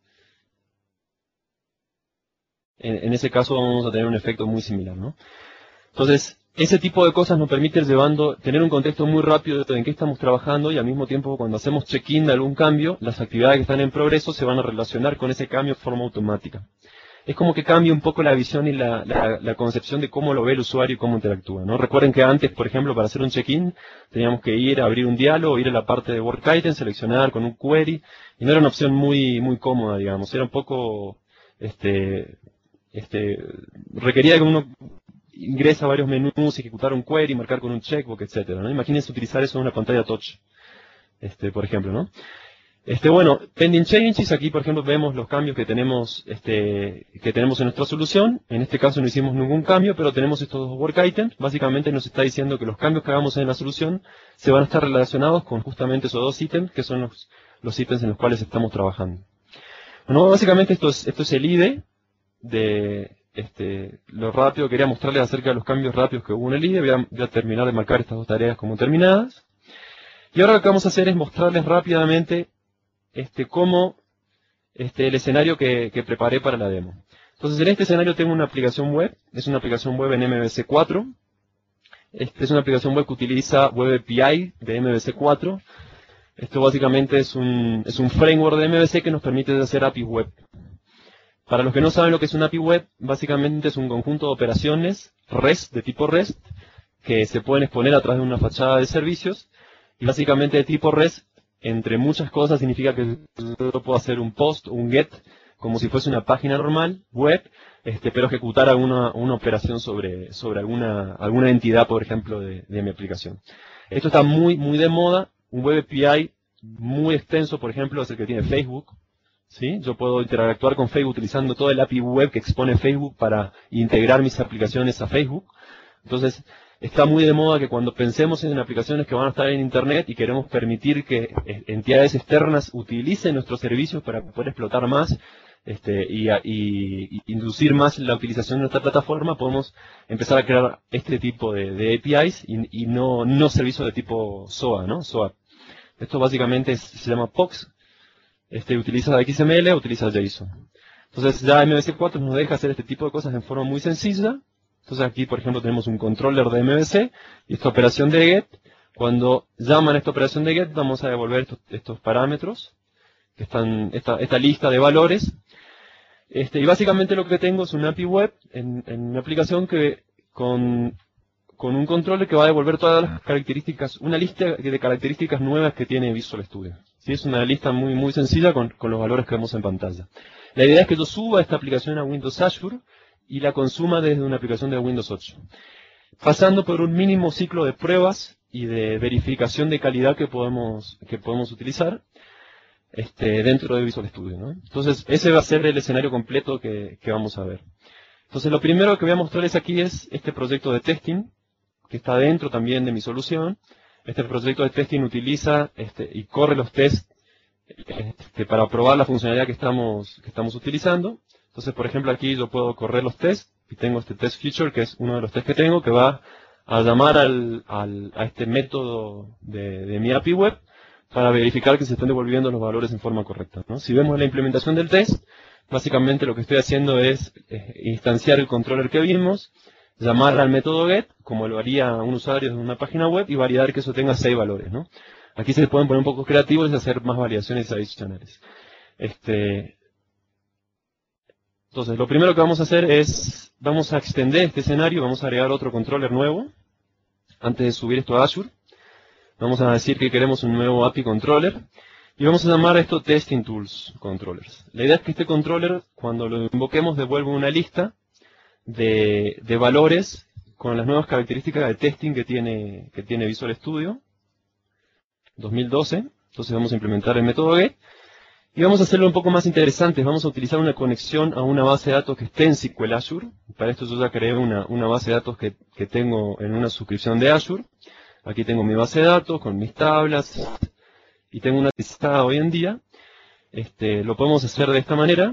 En, en ese caso vamos a tener un efecto muy similar, ¿no? Entonces, ese tipo de cosas nos permite llevando, tener un contexto muy rápido de en qué estamos trabajando y al mismo tiempo cuando hacemos check-in de algún cambio, las actividades que están en progreso se van a relacionar con ese cambio de forma automática. Es como que cambia un poco la visión y la, la, la concepción de cómo lo ve el usuario y cómo interactúa, ¿no? Recuerden que antes, por ejemplo, para hacer un check-in teníamos que ir a abrir un diálogo, ir a la parte de Work Item, seleccionar con un query, y no era una opción muy, muy cómoda, digamos. Era un poco, este, este, requería que uno ingresa a varios menús, ejecutar un query, marcar con un checkbox, etcétera, ¿no? Imagínense utilizar eso en una pantalla touch, este, por ejemplo, ¿no? Este, bueno, pending changes, aquí por ejemplo vemos los cambios que tenemos, este, que tenemos en nuestra solución. En este caso no hicimos ningún cambio, pero tenemos estos dos work items. Básicamente nos está diciendo que los cambios que hagamos en la solución se van a estar relacionados con justamente esos dos ítems, que son los, los ítems en los cuales estamos trabajando. Bueno, básicamente esto es, esto es el I D E de este, lo rápido. Quería mostrarles acerca de los cambios rápidos que hubo en el I D E. Voy a, voy a terminar de marcar estas dos tareas como terminadas. Y ahora lo que vamos a hacer es mostrarles rápidamente este, cómo este, el escenario que, que preparé para la demo. Entonces, en este escenario tengo una aplicación web. Es una aplicación web en M V C cuatro. Este, es una aplicación web que utiliza Web A P I de M V C cuatro. Esto básicamente es un, es un framework de M V C que nos permite hacer A P I web. Para los que no saben lo que es una A P I web, básicamente es un conjunto de operaciones REST, de tipo REST, que se pueden exponer a través de una fachada de servicios. Y básicamente de tipo REST, entre muchas cosas, significa que yo puedo hacer un post o un get, como si fuese una página normal, web, este, pero ejecutar alguna una operación sobre, sobre alguna, alguna entidad, por ejemplo, de, de mi aplicación. Esto está muy, muy de moda. Un Web A P I muy extenso, por ejemplo, es el que tiene Facebook. ¿Sí? Yo puedo interactuar con Facebook utilizando todo el A P I web que expone Facebook para integrar mis aplicaciones a Facebook. Entonces, está muy de moda que cuando pensemos en aplicaciones que van a estar en Internet y queremos permitir que entidades externas utilicen nuestros servicios para poder explotar más este, y, y, y inducir más la utilización de nuestra plataforma, podemos empezar a crear este tipo de, de A P Is y, y no, no servicios de tipo S O A, ¿no? S O A. Esto básicamente es, se llama P O X, este, utiliza X M L o utiliza JSON. Entonces ya M V C cuatro nos deja hacer este tipo de cosas en forma muy sencilla. Entonces aquí, por ejemplo, tenemos un controller de M V C y esta operación de get. Cuando llaman esta operación de get, vamos a devolver estos, estos parámetros, que están, esta, esta lista de valores. Este, y básicamente lo que tengo es una A P I web en, en una aplicación que con, con un controller que va a devolver todas las características, una lista de características nuevas que tiene Visual Studio. ¿Sí? Es una lista muy, muy sencilla con, con los valores que vemos en pantalla. La idea es que yo suba esta aplicación a Windows Azure y la consuma desde una aplicación de Windows ocho, pasando por un mínimo ciclo de pruebas y de verificación de calidad que podemos, que podemos utilizar este, dentro de Visual Studio, ¿no? Entonces, ese va a ser el escenario completo que, que vamos a ver. Entonces, lo primero que voy a mostrarles aquí es este proyecto de testing, que está dentro también de mi solución. Este proyecto de testing utiliza este, y corre los tests este, para probar la funcionalidad que estamos, que estamos utilizando. Entonces, por ejemplo, aquí yo puedo correr los tests y tengo este test feature, que es uno de los tests que tengo, que va a llamar al, al, a este método de, de mi A P I web para verificar que se estén devolviendo los valores en forma correcta, ¿no? Si vemos la implementación del test, básicamente lo que estoy haciendo es eh, instanciar el controller que vimos, llamar al método get, como lo haría un usuario de una página web, y validar que eso tenga seis valores, ¿no? Aquí se pueden poner un poco creativos y hacer más variaciones adicionales. Este, entonces, lo primero que vamos a hacer es, vamos a extender este escenario, vamos a agregar otro controller nuevo, antes de subir esto a Azure. Vamos a decir que queremos un nuevo A P I controller, y vamos a llamar a esto Testing Tools Controllers. La idea es que este controller, cuando lo invoquemos, devuelva una lista de, de valores con las nuevas características de testing que tiene, que tiene Visual Studio dos mil doce. Entonces vamos a implementar el método get. Y vamos a hacerlo un poco más interesante. Vamos a utilizar una conexión a una base de datos que esté en S Q L Azure. Para esto yo ya creé una, una base de datos que, que tengo en una suscripción de Azure. Aquí tengo mi base de datos con mis tablas. Y tengo una lista hoy en día. Este, lo podemos hacer de esta manera.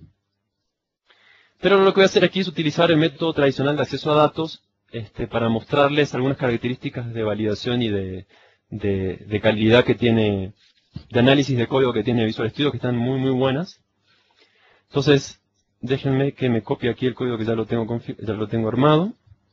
Pero lo que voy a hacer aquí es utilizar el método tradicional de acceso a datos este, para mostrarles algunas características de validación y de, de, de calidad que tiene, de análisis de código que tiene Visual Studio, que están muy muy buenas. Entonces, déjenme que me copie aquí el código que ya lo tengo, ya lo tengo armado.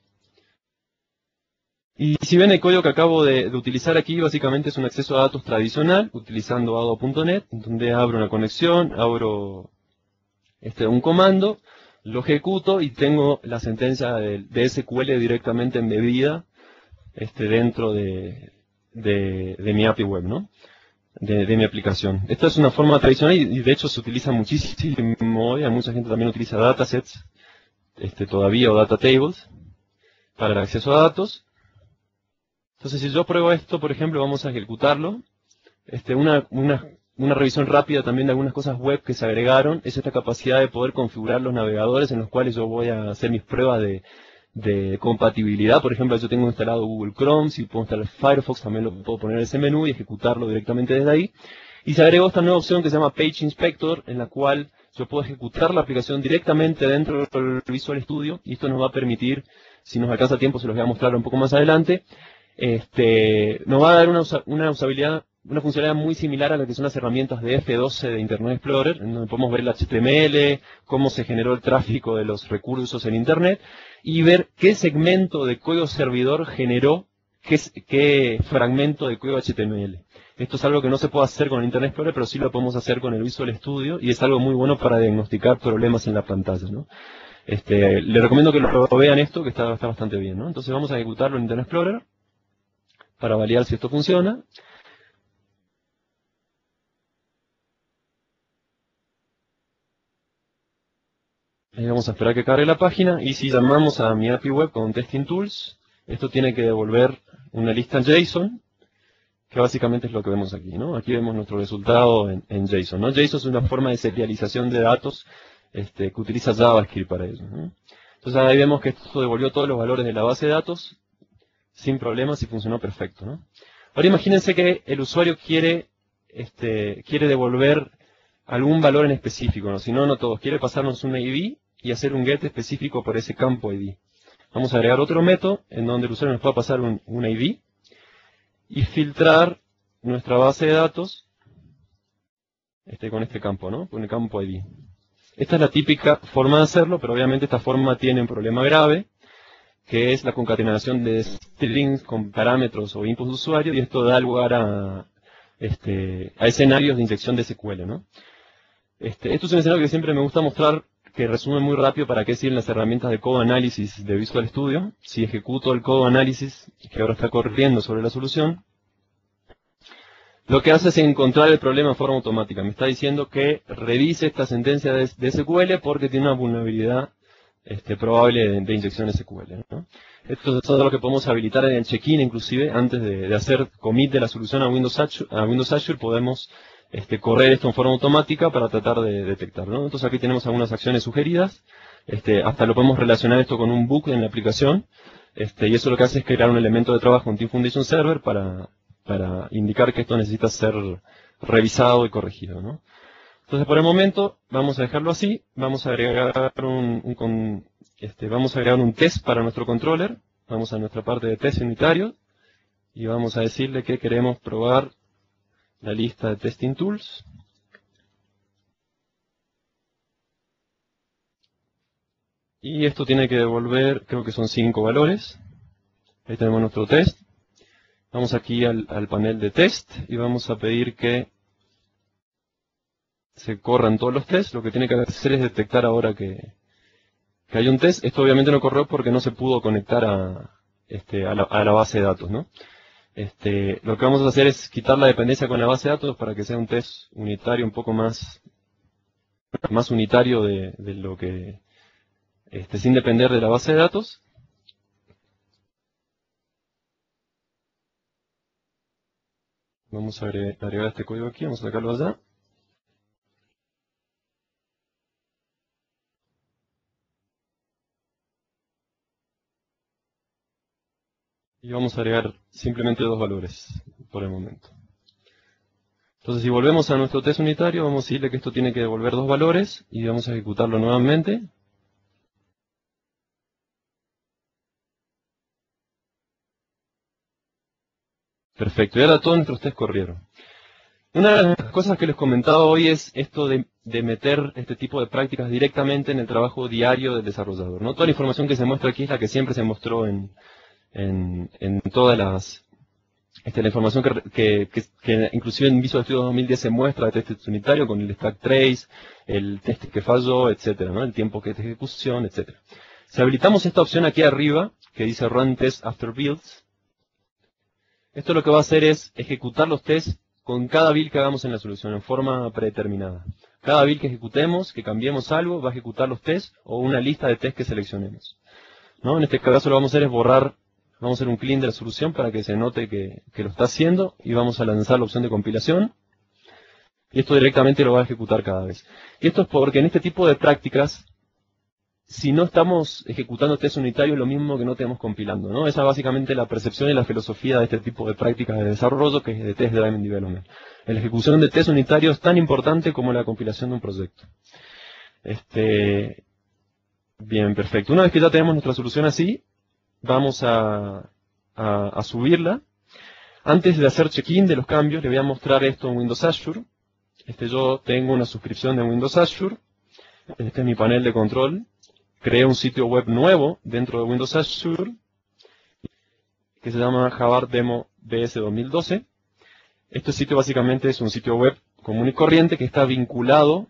Y si ven el código que acabo de, de utilizar aquí, básicamente es un acceso a datos tradicional, utilizando ado punto net, donde abro una conexión, abro este, un comando, lo ejecuto y tengo la sentencia de, de S Q L directamente embebida este, dentro de, de, de mi A P I web, ¿no? De, de mi aplicación. Esta es una forma tradicional y, y de hecho se utiliza muchísimo hoy. Mucha gente también utiliza datasets este, todavía o data tables para el acceso a datos. Entonces, si yo pruebo esto, por ejemplo, vamos a ejecutarlo. Este, una, una, una revisión rápida también de algunas cosas web que se agregaron es esta capacidad de poder configurar los navegadores en los cuales yo voy a hacer mis pruebas de, de compatibilidad. Por ejemplo, yo tengo instalado Google Chrome, si puedo instalar Firefox, también lo puedo poner en ese menú y ejecutarlo directamente desde ahí. Y se agregó esta nueva opción que se llama Page Inspector, en la cual yo puedo ejecutar la aplicación directamente dentro del Visual Studio, y esto nos va a permitir, si nos alcanza tiempo, se los voy a mostrar un poco más adelante. Este, nos va a dar una, usa, una usabilidad, una funcionalidad muy similar a la que son las herramientas de F doce de Internet Explorer, en donde podemos ver el H T M L, cómo se generó el tráfico de los recursos en Internet, y ver qué segmento de código servidor generó qué, qué fragmento de código H T M L. Esto es algo que no se puede hacer con el Internet Explorer, pero sí lo podemos hacer con el Visual Studio, y es algo muy bueno para diagnosticar problemas en la pantalla, ¿no? Este, le recomiendo que lo vean esto, que está, está bastante bien, ¿no? Entonces vamos a ejecutarlo en Internet Explorer para validar si esto funciona. Ahí vamos a esperar que cargue la página, y si llamamos a mi A P I web con Testing Tools, esto tiene que devolver una lista JSON, que básicamente es lo que vemos aquí, ¿no? Aquí vemos nuestro resultado en, en JSON, ¿no? JSON es una forma de serialización de datos este, que utiliza JavaScript para ello, ¿no? Entonces ahí vemos que esto devolvió todos los valores de la base de datos, sin problemas y funcionó perfecto, ¿no? Ahora imagínense que el usuario quiere, este, quiere devolver algún valor en específico, ¿no? Si no, no todos. Quiere pasarnos un I D y hacer un get específico por ese campo I D. Vamos a agregar otro método en donde el usuario nos pueda pasar un, un I D y filtrar nuestra base de datos este, con este campo, ¿no? Con el campo I D. Esta es la típica forma de hacerlo, pero obviamente esta forma tiene un problema grave, que es la concatenación de strings con parámetros o inputs de usuario, y esto da lugar a, este, a escenarios de inyección de S Q L, ¿no? Este, esto es un escenario que siempre me gusta mostrar, que resume muy rápido para qué sirven las herramientas de Code Analysis de Visual Studio. Si ejecuto el Code Analysis, que ahora está corriendo sobre la solución, lo que hace es encontrar el problema de forma automática. Me está diciendo que revise esta sentencia de, de S Q L porque tiene una vulnerabilidad este, probable de, de inyección de S Q L, ¿no? Esto es todo lo que podemos habilitar en el check-in, inclusive, antes de, de hacer commit de la solución a Windows Azure, a Windows Azure podemos este, correr esto en forma automática para tratar de detectarlo, ¿no? Entonces aquí tenemos algunas acciones sugeridas. Este, hasta lo podemos relacionar esto con un bug en la aplicación. Este, y eso lo que hace es crear un elemento de trabajo en Team Foundation Server para... para indicar que esto necesita ser revisado y corregido, ¿no? Entonces, por el momento, vamos a dejarlo así. Vamos a agregar un, un con, este, vamos a agregar un test para nuestro controller. Vamos a nuestra parte de test unitario y vamos a decirle que queremos probar la lista de testing tools. Y esto tiene que devolver, creo que son cinco valores. Ahí tenemos nuestro test. Vamos aquí al, al panel de test y vamos a pedir que se corran todos los tests. Lo que tiene que hacer es detectar ahora que, que hay un test. Esto obviamente no corrió porque no se pudo conectar a, este, a, la, a la base de datos, ¿no? Este, lo que vamos a hacer es quitar la dependencia con la base de datos para que sea un test unitario un poco más, más unitario de, de lo que, este, sin depender de la base de datos. Vamos a agregar, agregar este código aquí, vamos a sacarlo allá. Y vamos a agregar simplemente dos valores por el momento. Entonces si volvemos a nuestro test unitario, vamos a decirle que esto tiene que devolver dos valores y vamos a ejecutarlo nuevamente. Perfecto, y ahora todos nuestros tests corrieron. Una de las cosas que les comentaba hoy es esto de, de meter este tipo de prácticas directamente en el trabajo diario del desarrollador, ¿no? Toda la información que se muestra aquí es la que siempre se mostró en, en, en todas las... Este, la información que, que, que, que inclusive en Visual Studio dos mil diez se muestra de test unitario con el stack trace, el test que falló, etcétera, ¿no? El tiempo que es de ejecución, etcétera. Si habilitamos esta opción aquí arriba, que dice Run Test After Builds, esto lo que va a hacer es ejecutar los tests con cada build que hagamos en la solución, en forma predeterminada. Cada build que ejecutemos, que cambiemos algo, va a ejecutar los tests o una lista de tests que seleccionemos, ¿no? En este caso lo que vamos a hacer es borrar, vamos a hacer un clean de la solución para que se note que, que lo está haciendo y vamos a lanzar la opción de compilación. Y esto directamente lo va a ejecutar cada vez. Y esto es porque en este tipo de prácticas, si no estamos ejecutando test unitarios, es lo mismo que no estemos compilando, ¿no? Esa es básicamente la percepción y la filosofía de este tipo de prácticas de desarrollo, que es de Test Driven Development. La ejecución de test unitarios es tan importante como la compilación de un proyecto. Este, bien, perfecto. Una vez que ya tenemos nuestra solución así, vamos a, a, a subirla. Antes de hacer check-in de los cambios, le voy a mostrar esto en Windows Azure. Este, yo tengo una suscripción de Windows Azure. Este es mi panel de control. Creé un sitio web nuevo dentro de Windows Azure que se llama Java Demo B S dos mil doce. Este sitio básicamente es un sitio web común y corriente que está vinculado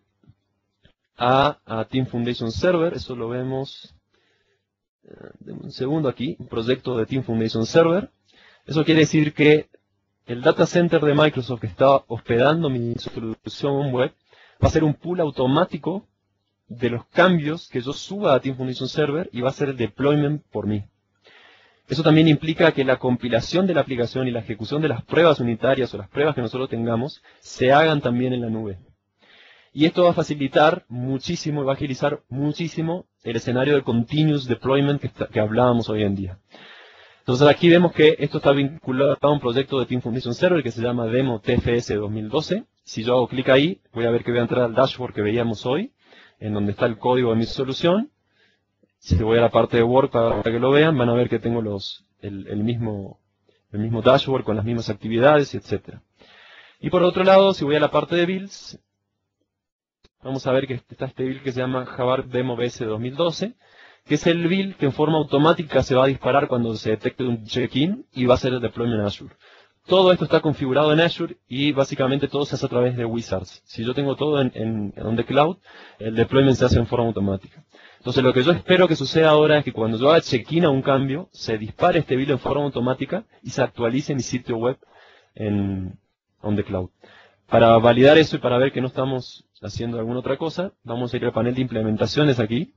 a, a Team Foundation Server. Eso lo vemos, eh, un segundo aquí, un proyecto de Team Foundation Server. Eso quiere decir que el data center de Microsoft que está hospedando mi solución web va a ser un pool automático de los cambios que yo suba a Team Foundation Server y va a ser el deployment por mí. Eso también implica que la compilación de la aplicación y la ejecución de las pruebas unitarias o las pruebas que nosotros tengamos se hagan también en la nube. Y esto va a facilitar muchísimo y va a agilizar muchísimo el escenario de continuous deployment que, está, que hablábamos hoy en día. Entonces aquí vemos que esto está vinculado a un proyecto de Team Foundation Server que se llama Demo T F S dos mil doce. Si yo hago clic ahí, voy a ver que voy a entrar al dashboard que veíamos hoy, en donde está el código de mi solución. Si voy a la parte de Work para que lo vean, van a ver que tengo los, el, el, mismo, el mismo dashboard con las mismas actividades, etcétera. Y por otro lado, si voy a la parte de Builds, vamos a ver que está este build que se llama Java Demo B S dos mil doce, que es el build que en forma automática se va a disparar cuando se detecte un check-in y va a ser el deployment en Azure. Todo esto está configurado en Azure y básicamente todo se hace a través de Wizards. Si yo tengo todo en, en, en the cloud, el deployment se hace en forma automática. Entonces lo que yo espero que suceda ahora es que cuando yo haga check-in a un cambio, se dispare este build en forma automática y se actualice mi sitio web en on the cloud. Para validar eso y para ver que no estamos haciendo alguna otra cosa, vamos a ir al panel de implementaciones aquí.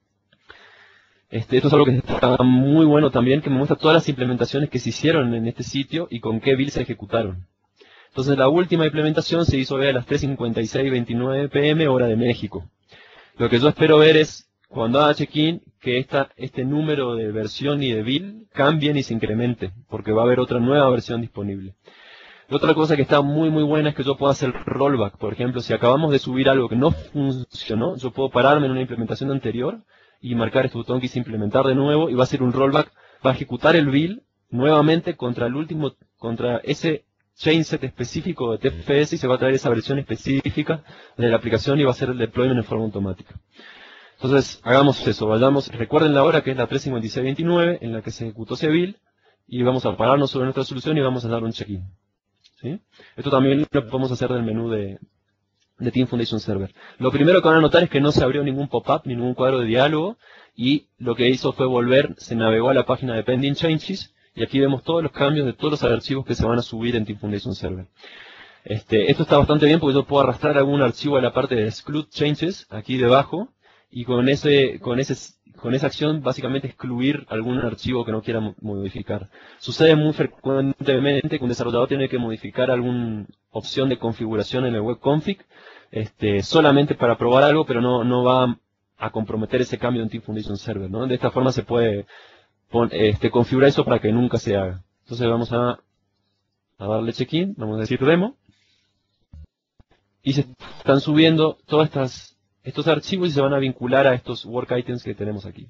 Este, esto es algo que está muy bueno también, que me muestra todas las implementaciones que se hicieron en este sitio y con qué build se ejecutaron. Entonces la última implementación se hizo hoy a las tres cincuenta y seis veintinueve pm hora de México. Lo que yo espero ver es, cuando haga check-in, que esta, este número de versión y de build cambien y se incremente, porque va a haber otra nueva versión disponible. La otra cosa que está muy muy buena es que yo puedo hacer rollback. Por ejemplo, si acabamos de subir algo que no funcionó, yo puedo pararme en una implementación anterior y marcar este botón que hice implementar de nuevo y va a hacer un rollback, va a ejecutar el build nuevamente contra el último, contra ese chainset específico de T F S y se va a traer esa versión específica de la aplicación y va a hacer el deployment en forma automática. Entonces, hagamos eso, vayamos, recuerden la hora que es la tres cincuenta y seis veintinueve en la que se ejecutó ese build y vamos a pararnos sobre nuestra solución y vamos a dar un check-in. ¿Sí? Esto también lo podemos hacer del menú de, de Team Foundation Server. Lo primero que van a notar es que no se abrió ningún pop-up, ni ningún cuadro de diálogo, y lo que hizo fue volver, se navegó a la página de Pending Changes, y aquí vemos todos los cambios de todos los archivos que se van a subir en Team Foundation Server. Este, esto está bastante bien porque yo puedo arrastrar algún archivo a la parte de Exclude Changes, aquí debajo, y con ese, con ese, con esa acción básicamente excluir algún archivo que no quiera modificar. Sucede muy frecuentemente que un desarrollador tiene que modificar alguna opción de configuración en el web config, este, solamente para probar algo, pero no, no va a comprometer ese cambio en Team Foundation Server, ¿no? De esta forma se puede pon, este, configurar eso para que nunca se haga. Entonces vamos a, a darle check-in, vamos a decir demo, y se están subiendo todas estas estos archivos y se van a vincular a estos work items que tenemos aquí.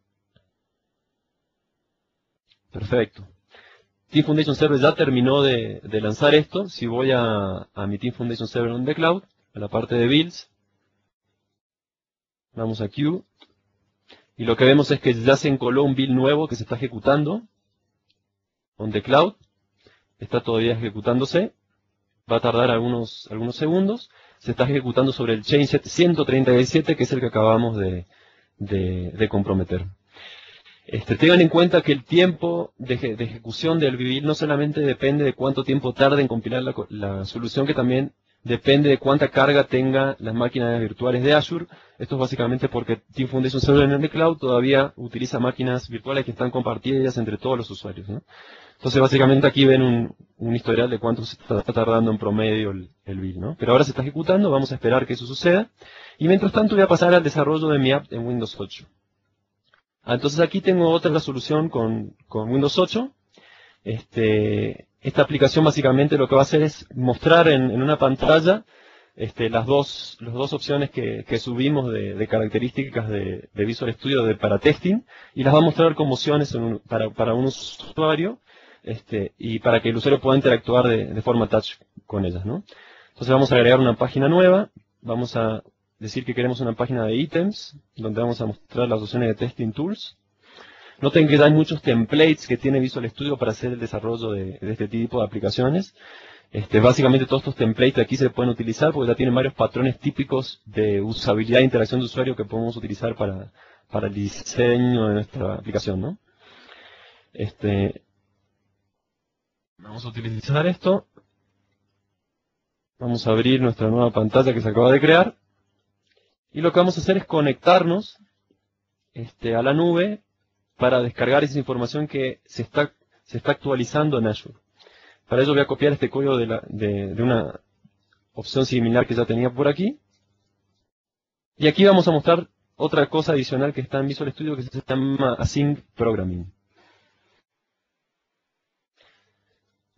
Perfecto. Team Foundation Server ya terminó de, de lanzar esto. Si voy a, a mi Team Foundation Server on the Cloud, a la parte de Builds, vamos a Queue, y lo que vemos es que ya se encoló un build nuevo que se está ejecutando on the Cloud. Está todavía ejecutándose. Va a tardar algunos, algunos segundos. Se está ejecutando sobre el chainset ciento treinta y siete, que es el que acabamos de, de, de comprometer. Este, tengan en cuenta que el tiempo de, de ejecución del build no solamente depende de cuánto tiempo tarde en compilar la, la solución, que también depende de cuánta carga tenga las máquinas virtuales de Azure. Esto es básicamente porque Team Foundation Server en the Cloud todavía utiliza máquinas virtuales que están compartidas entre todos los usuarios, ¿no? Entonces básicamente aquí ven un, un historial de cuánto se está tardando en promedio el, el build, ¿no? Pero ahora se está ejecutando, vamos a esperar que eso suceda. Y mientras tanto voy a pasar al desarrollo de mi app en Windows ocho. Ah, entonces aquí tengo otra solución con, con Windows ocho. Este, esta aplicación básicamente lo que va a hacer es mostrar en, en una pantalla este, las, dos, las dos opciones que, que subimos de, de características de, de Visual Studio de, para testing, y las va a mostrar como opciones en un, para, para un usuario. Este, y para que el usuario pueda interactuar de, de forma touch con ellas, ¿no? Entonces vamos a agregar una página nueva, vamos a decir que queremos una página de ítems, donde vamos a mostrar las opciones de testing tools. Noten que ya hay muchos templates que tiene Visual Studio para hacer el desarrollo de, de este tipo de aplicaciones. Este, básicamente todos estos templates de aquí se pueden utilizar porque ya tienen varios patrones típicos de usabilidad e interacción de usuario que podemos utilizar para, para el diseño de nuestra aplicación, ¿no? Este, Vamos a utilizar esto. Vamos a abrir nuestra nueva pantalla que se acaba de crear. Y lo que vamos a hacer es conectarnos este, a la nube para descargar esa información que se está, se está actualizando en Azure. Para ello voy a copiar este código de, la, de, de una opción similar que ya tenía por aquí. Y aquí vamos a mostrar otra cosa adicional que está en Visual Studio que se llama Async Programming.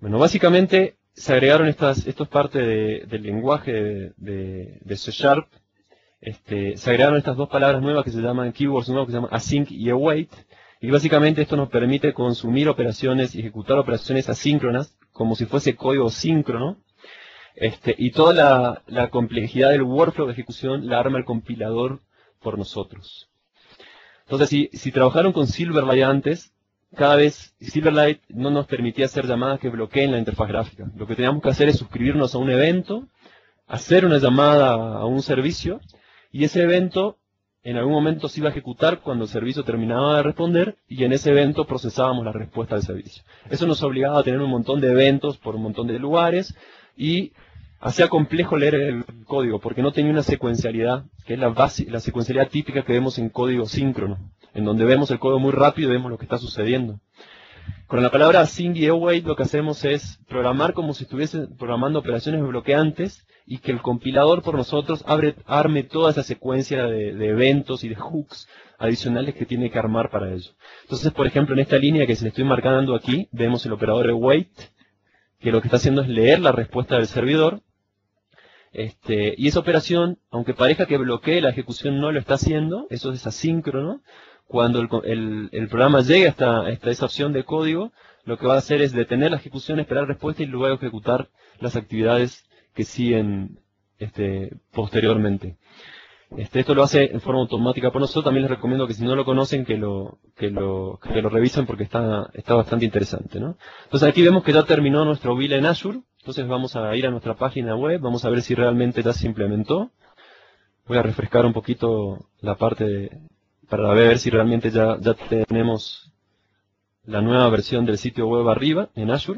Bueno, básicamente se agregaron estas, esto es parte de, del lenguaje de, de, de C Sharp. Este, se agregaron estas dos palabras nuevas que se llaman keywords nuevos, que se llaman async y await. Y básicamente esto nos permite consumir operaciones y ejecutar operaciones asíncronas, como si fuese código síncrono. Este, y toda la, la complejidad del workflow de ejecución la arma el compilador por nosotros. Entonces, si, si trabajaron con Silverlight antes, cada vez Silverlight no nos permitía hacer llamadas que bloqueen la interfaz gráfica. Lo que teníamos que hacer es suscribirnos a un evento, hacer una llamada a un servicio, y ese evento en algún momento se iba a ejecutar cuando el servicio terminaba de responder, y en ese evento procesábamos la respuesta del servicio. Eso nos obligaba a tener un montón de eventos por un montón de lugares, y hacía complejo leer el código, porque no tenía una secuencialidad, que es la, base, la secuencialidad típica que vemos en código síncrono, en donde vemos el código muy rápido y vemos lo que está sucediendo. Con la palabra async y await lo que hacemos es programar como si estuviese programando operaciones bloqueantes y que el compilador por nosotros abre, arme toda esa secuencia de, de eventos y de hooks adicionales que tiene que armar para ello. Entonces, por ejemplo, en esta línea que se le estoy marcando aquí, vemos el operador await, que lo que está haciendo es leer la respuesta del servidor. Este, y esa operación, aunque parezca que bloquee la ejecución, no lo está haciendo, eso es asíncrono. Cuando el, el, el programa llegue hasta, hasta esa opción de código, lo que va a hacer es detener la ejecución, esperar respuesta y luego ejecutar las actividades que siguen este, posteriormente. Este, esto lo hace en forma automática por nosotros. También les recomiendo que si no lo conocen, que lo, que lo, que lo revisen porque está, está bastante interesante, ¿no? Entonces aquí vemos que ya terminó nuestro build en Azure. Entonces vamos a ir a nuestra página web, vamos a ver si realmente ya se implementó. Voy a refrescar un poquito la parte de, para ver si realmente ya, ya tenemos la nueva versión del sitio web arriba en Azure.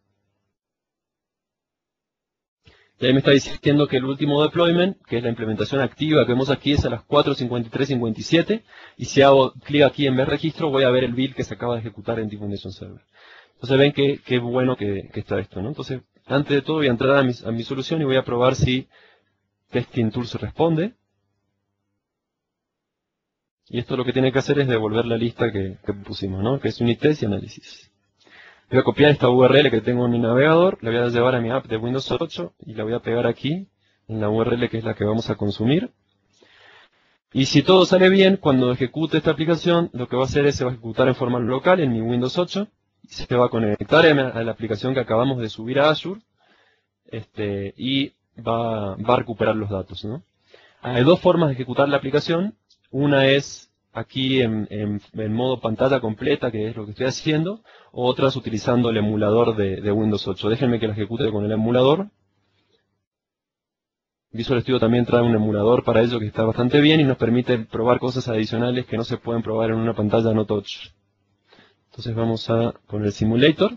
Y ahí me está diciendo que el último deployment, que es la implementación activa que vemos aquí, es a las cuatro cincuenta y tres cincuenta y siete. Y si hago clic aquí en ver registro, voy a ver el build que se acaba de ejecutar en Foundation Server. Entonces ven que, que bueno que, que está esto, ¿no? Entonces, antes de todo voy a entrar a mi, a mi solución y voy a probar si Testing Tools responde. Y esto lo que tiene que hacer es devolver la lista que, que pusimos, ¿no? Que es Unit Test y Análisis. Voy a copiar esta U R L que tengo en mi navegador, la voy a llevar a mi app de Windows ocho y la voy a pegar aquí, en la U R L que es la que vamos a consumir. Y si todo sale bien, cuando ejecute esta aplicación, lo que va a hacer es se va a ejecutar en forma local en mi Windows ocho, y se va a conectar a la aplicación que acabamos de subir a Azure, este, y va, va a recuperar los datos, ¿no? Hay dos formas de ejecutar la aplicación. Una es aquí en, en, en modo pantalla completa, que es lo que estoy haciendo, o otras utilizando el emulador de, de Windows ocho. Déjenme que la ejecute con el emulador. Visual Studio también trae un emulador para ello que está bastante bien y nos permite probar cosas adicionales que no se pueden probar en una pantalla no touch. Entonces vamos a poner el simulator.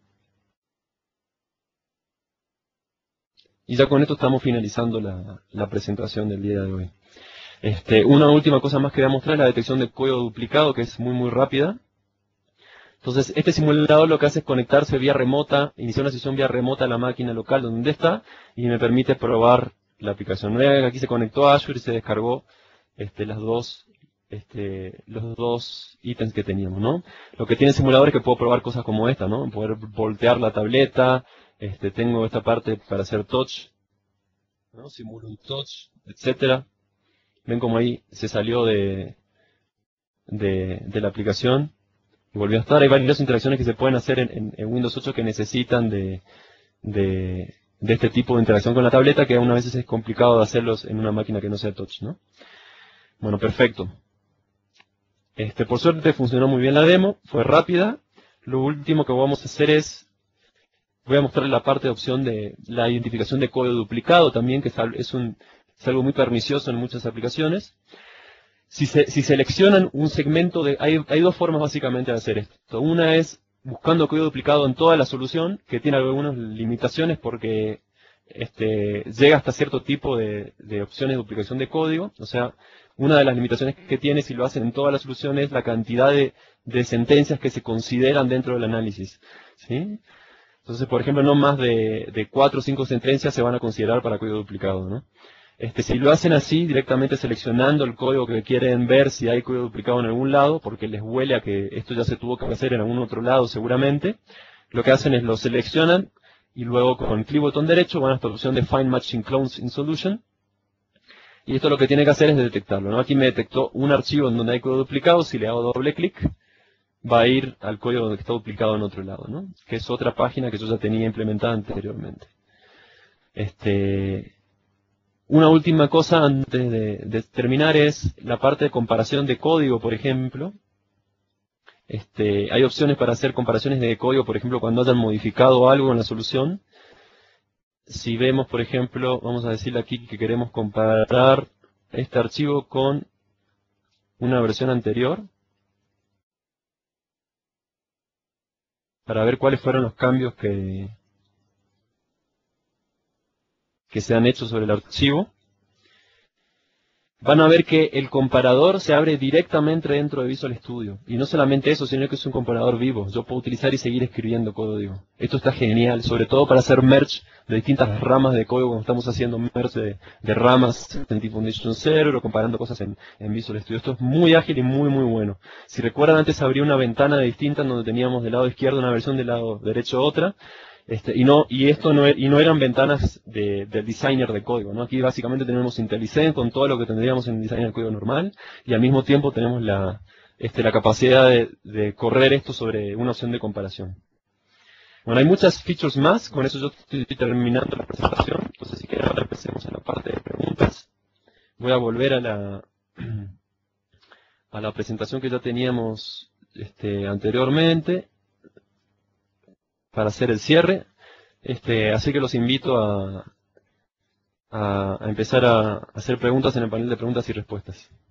Y ya con esto estamos finalizando la, la presentación del día de hoy. Este, una última cosa más que voy a mostrar es la detección de código duplicado, que es muy muy rápida. Entonces, este simulador lo que hace es conectarse vía remota, iniciar una sesión vía remota a la máquina local donde está, y me permite probar la aplicación. Aquí se conectó a Azure y se descargó este, las dos, este, los dos ítems que teníamos, ¿no? Lo que tiene el simulador es que puedo probar cosas como esta, ¿no? Poder voltear la tableta, este, tengo esta parte para hacer touch, ¿no? Simulo un touch, etcétera. Ven como ahí se salió de, de, de la aplicación y volvió a estar. Hay varias interacciones que se pueden hacer en, en, en Windows ocho que necesitan de, de, de este tipo de interacción con la tableta, que a veces es complicado de hacerlos en una máquina que no sea touch, ¿no? Bueno, perfecto. Este, por suerte funcionó muy bien la demo, fue rápida. Lo último que vamos a hacer es, voy a mostrar la parte de opción de la identificación de código duplicado también, que es un... es algo muy pernicioso en muchas aplicaciones. Si, se, si seleccionan un segmento de... Hay, hay dos formas básicamente de hacer esto. Una es buscando código duplicado en toda la solución, que tiene algunas limitaciones porque este, llega hasta cierto tipo de, de opciones de duplicación de código. O sea, una de las limitaciones que tiene si lo hacen en toda la solución es la cantidad de, de sentencias que se consideran dentro del análisis, ¿sí? Entonces, por ejemplo, no más de, de cuatro o cinco sentencias se van a considerar para código duplicado, ¿no? Este, si lo hacen así, directamente seleccionando el código que quieren ver si hay código duplicado en algún lado, porque les huele a que esto ya se tuvo que hacer en algún otro lado seguramente, lo que hacen es lo seleccionan y luego con clic botón derecho van a esta opción de Find Matching Clones in Solution. Y esto lo que tiene que hacer es detectarlo, ¿no? Aquí me detectó un archivo en donde hay código duplicado. Si le hago doble clic, va a ir al código que está duplicado en otro lado, ¿no? Que es otra página que yo ya tenía implementada anteriormente. Este, una última cosa antes de, de terminar es la parte de comparación de código, por ejemplo. Este, hay opciones para hacer comparaciones de código, por ejemplo, cuando hayan modificado algo en la solución. Si vemos, por ejemplo, vamos a decirle aquí que queremos comparar este archivo con una versión anterior, para ver cuáles fueron los cambios que, que se han hecho sobre el archivo. Van a ver que el comparador se abre directamente dentro de Visual Studio. Y no solamente eso, sino que es un comparador vivo. Yo puedo utilizar y seguir escribiendo código. Esto está genial, sobre todo para hacer merge de distintas ramas de código, cuando estamos haciendo merge de, de ramas en Foundation Server o comparando cosas en, en Visual Studio. Esto es muy ágil y muy muy bueno. Si recuerdan, antes abría una ventana distinta en donde teníamos del lado izquierdo una versión, del lado derecho otra. Este, y no y esto no, y no eran ventanas de, del designer de código, ¿no? Aquí básicamente tenemos IntelliSense con todo lo que tendríamos en el designer de código normal, y al mismo tiempo tenemos la, este, la capacidad de, de correr esto sobre una opción de comparación. Bueno, hay muchas features más. Con eso yo estoy terminando la presentación. Entonces, si quieren, ahora empecemos en la parte de preguntas. Voy a volver a la a la presentación que ya teníamos este, anteriormente, para hacer el cierre. Este, así que los invito a, a, a empezar a hacer preguntas en el panel de preguntas y respuestas.